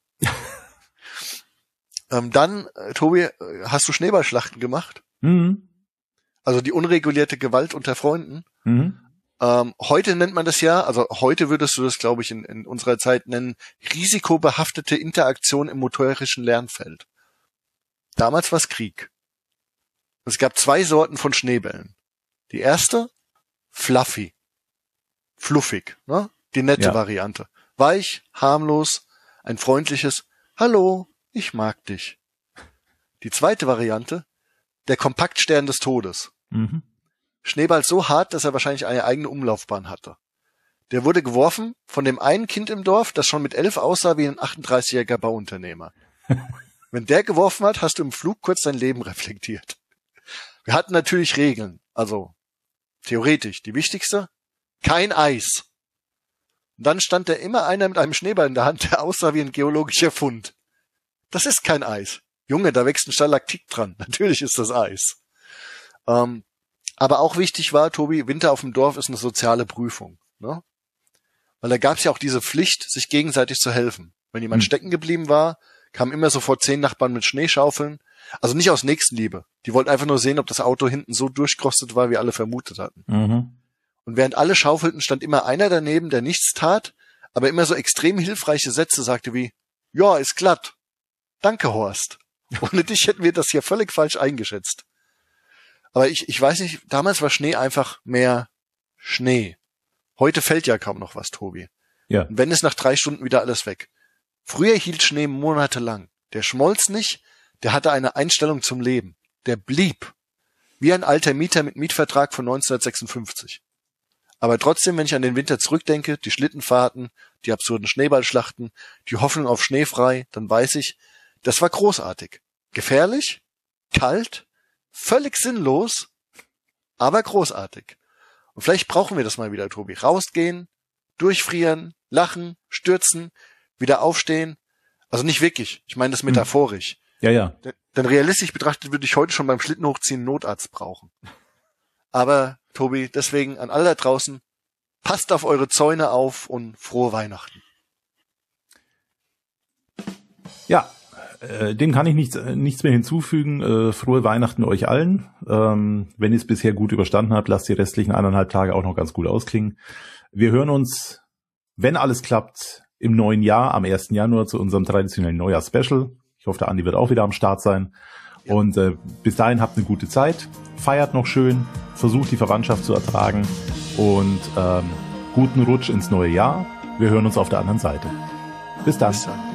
Ähm, dann, äh, Tobi, hast du Schneeballschlachten gemacht? Mhm. Also die unregulierte Gewalt unter Freunden. Mhm. Ähm, heute nennt man das ja, also heute würdest du das, glaube ich, in, in unserer Zeit nennen, risikobehaftete Interaktion im motorischen Lernfeld. Damals war es Krieg. Es gab zwei Sorten von Schneebällen. Die erste, fluffy. Fluffig, ne? Die nette ja. Variante. Weich, harmlos, ein freundliches Hallo. Ich mag dich. Die zweite Variante, der Kompaktstern des Todes. Mhm. Schneeball so hart, dass er wahrscheinlich eine eigene Umlaufbahn hatte. Der wurde geworfen von dem einen Kind im Dorf, das schon mit elf aussah wie ein achtunddreißigjähriger Bauunternehmer. Wenn der geworfen hat, hast du im Flug kurz dein Leben reflektiert. Wir hatten natürlich Regeln, also theoretisch. Die wichtigste, kein Eis. Und dann stand da immer einer mit einem Schneeball in der Hand, der aussah wie ein geologischer Fund. Das ist kein Eis. Junge, da wächst ein Stalaktit dran. Natürlich ist das Eis. Ähm, aber auch wichtig war, Tobi, Winter auf dem Dorf ist eine soziale Prüfung. Ne? Weil da gab es ja auch diese Pflicht, sich gegenseitig zu helfen. Wenn jemand hm. stecken geblieben war, kamen immer sofort zehn Nachbarn mit Schneeschaufeln. Also nicht aus Nächstenliebe. Die wollten einfach nur sehen, ob das Auto hinten so durchgerostet war, wie alle vermutet hatten. Mhm. Und während alle schaufelten, stand immer einer daneben, der nichts tat, aber immer so extrem hilfreiche Sätze sagte wie, ja, ist glatt. Danke, Horst. Ohne dich hätten wir das hier völlig falsch eingeschätzt. Aber ich, ich weiß nicht, damals war Schnee einfach mehr Schnee. Heute fällt ja kaum noch was, Tobi. Ja. Und wenn es nach drei Stunden wieder alles weg. Früher hielt Schnee monatelang. Der schmolz nicht, der hatte eine Einstellung zum Leben. Der blieb. Wie ein alter Mieter mit Mietvertrag von neunzehnhundertsechsundfünfzig. Aber trotzdem, wenn ich an den Winter zurückdenke, die Schlittenfahrten, die absurden Schneeballschlachten, die Hoffnung auf Schneefrei, dann weiß ich, das war großartig. Gefährlich, kalt, völlig sinnlos, aber großartig. Und vielleicht brauchen wir das mal wieder, Tobi. Rausgehen, durchfrieren, lachen, stürzen, wieder aufstehen. Also nicht wirklich, ich meine das metaphorisch. Ja, ja. Denn realistisch betrachtet würde ich heute schon beim Schlittenhochziehen einen Notarzt brauchen. Aber, Tobi, deswegen an alle da draußen, passt auf eure Zäune auf und frohe Weihnachten. Ja, äh, dem kann ich nichts, äh, nichts mehr hinzufügen. Äh, frohe Weihnachten euch allen. Ähm, wenn ihr es bisher gut überstanden habt, lasst die restlichen eineinhalb Tage auch noch ganz gut ausklingen. Wir hören uns, wenn alles klappt, im neuen Jahr, am ersten Januar, zu unserem traditionellen Neujahr-Special. Ich hoffe, der Andi wird auch wieder am Start sein. Ja. Und äh, bis dahin habt eine gute Zeit. Feiert noch schön. Versucht die Verwandtschaft zu ertragen. Und ähm, guten Rutsch ins neue Jahr. Wir hören uns auf der anderen Seite. Bis dann. Bis dann.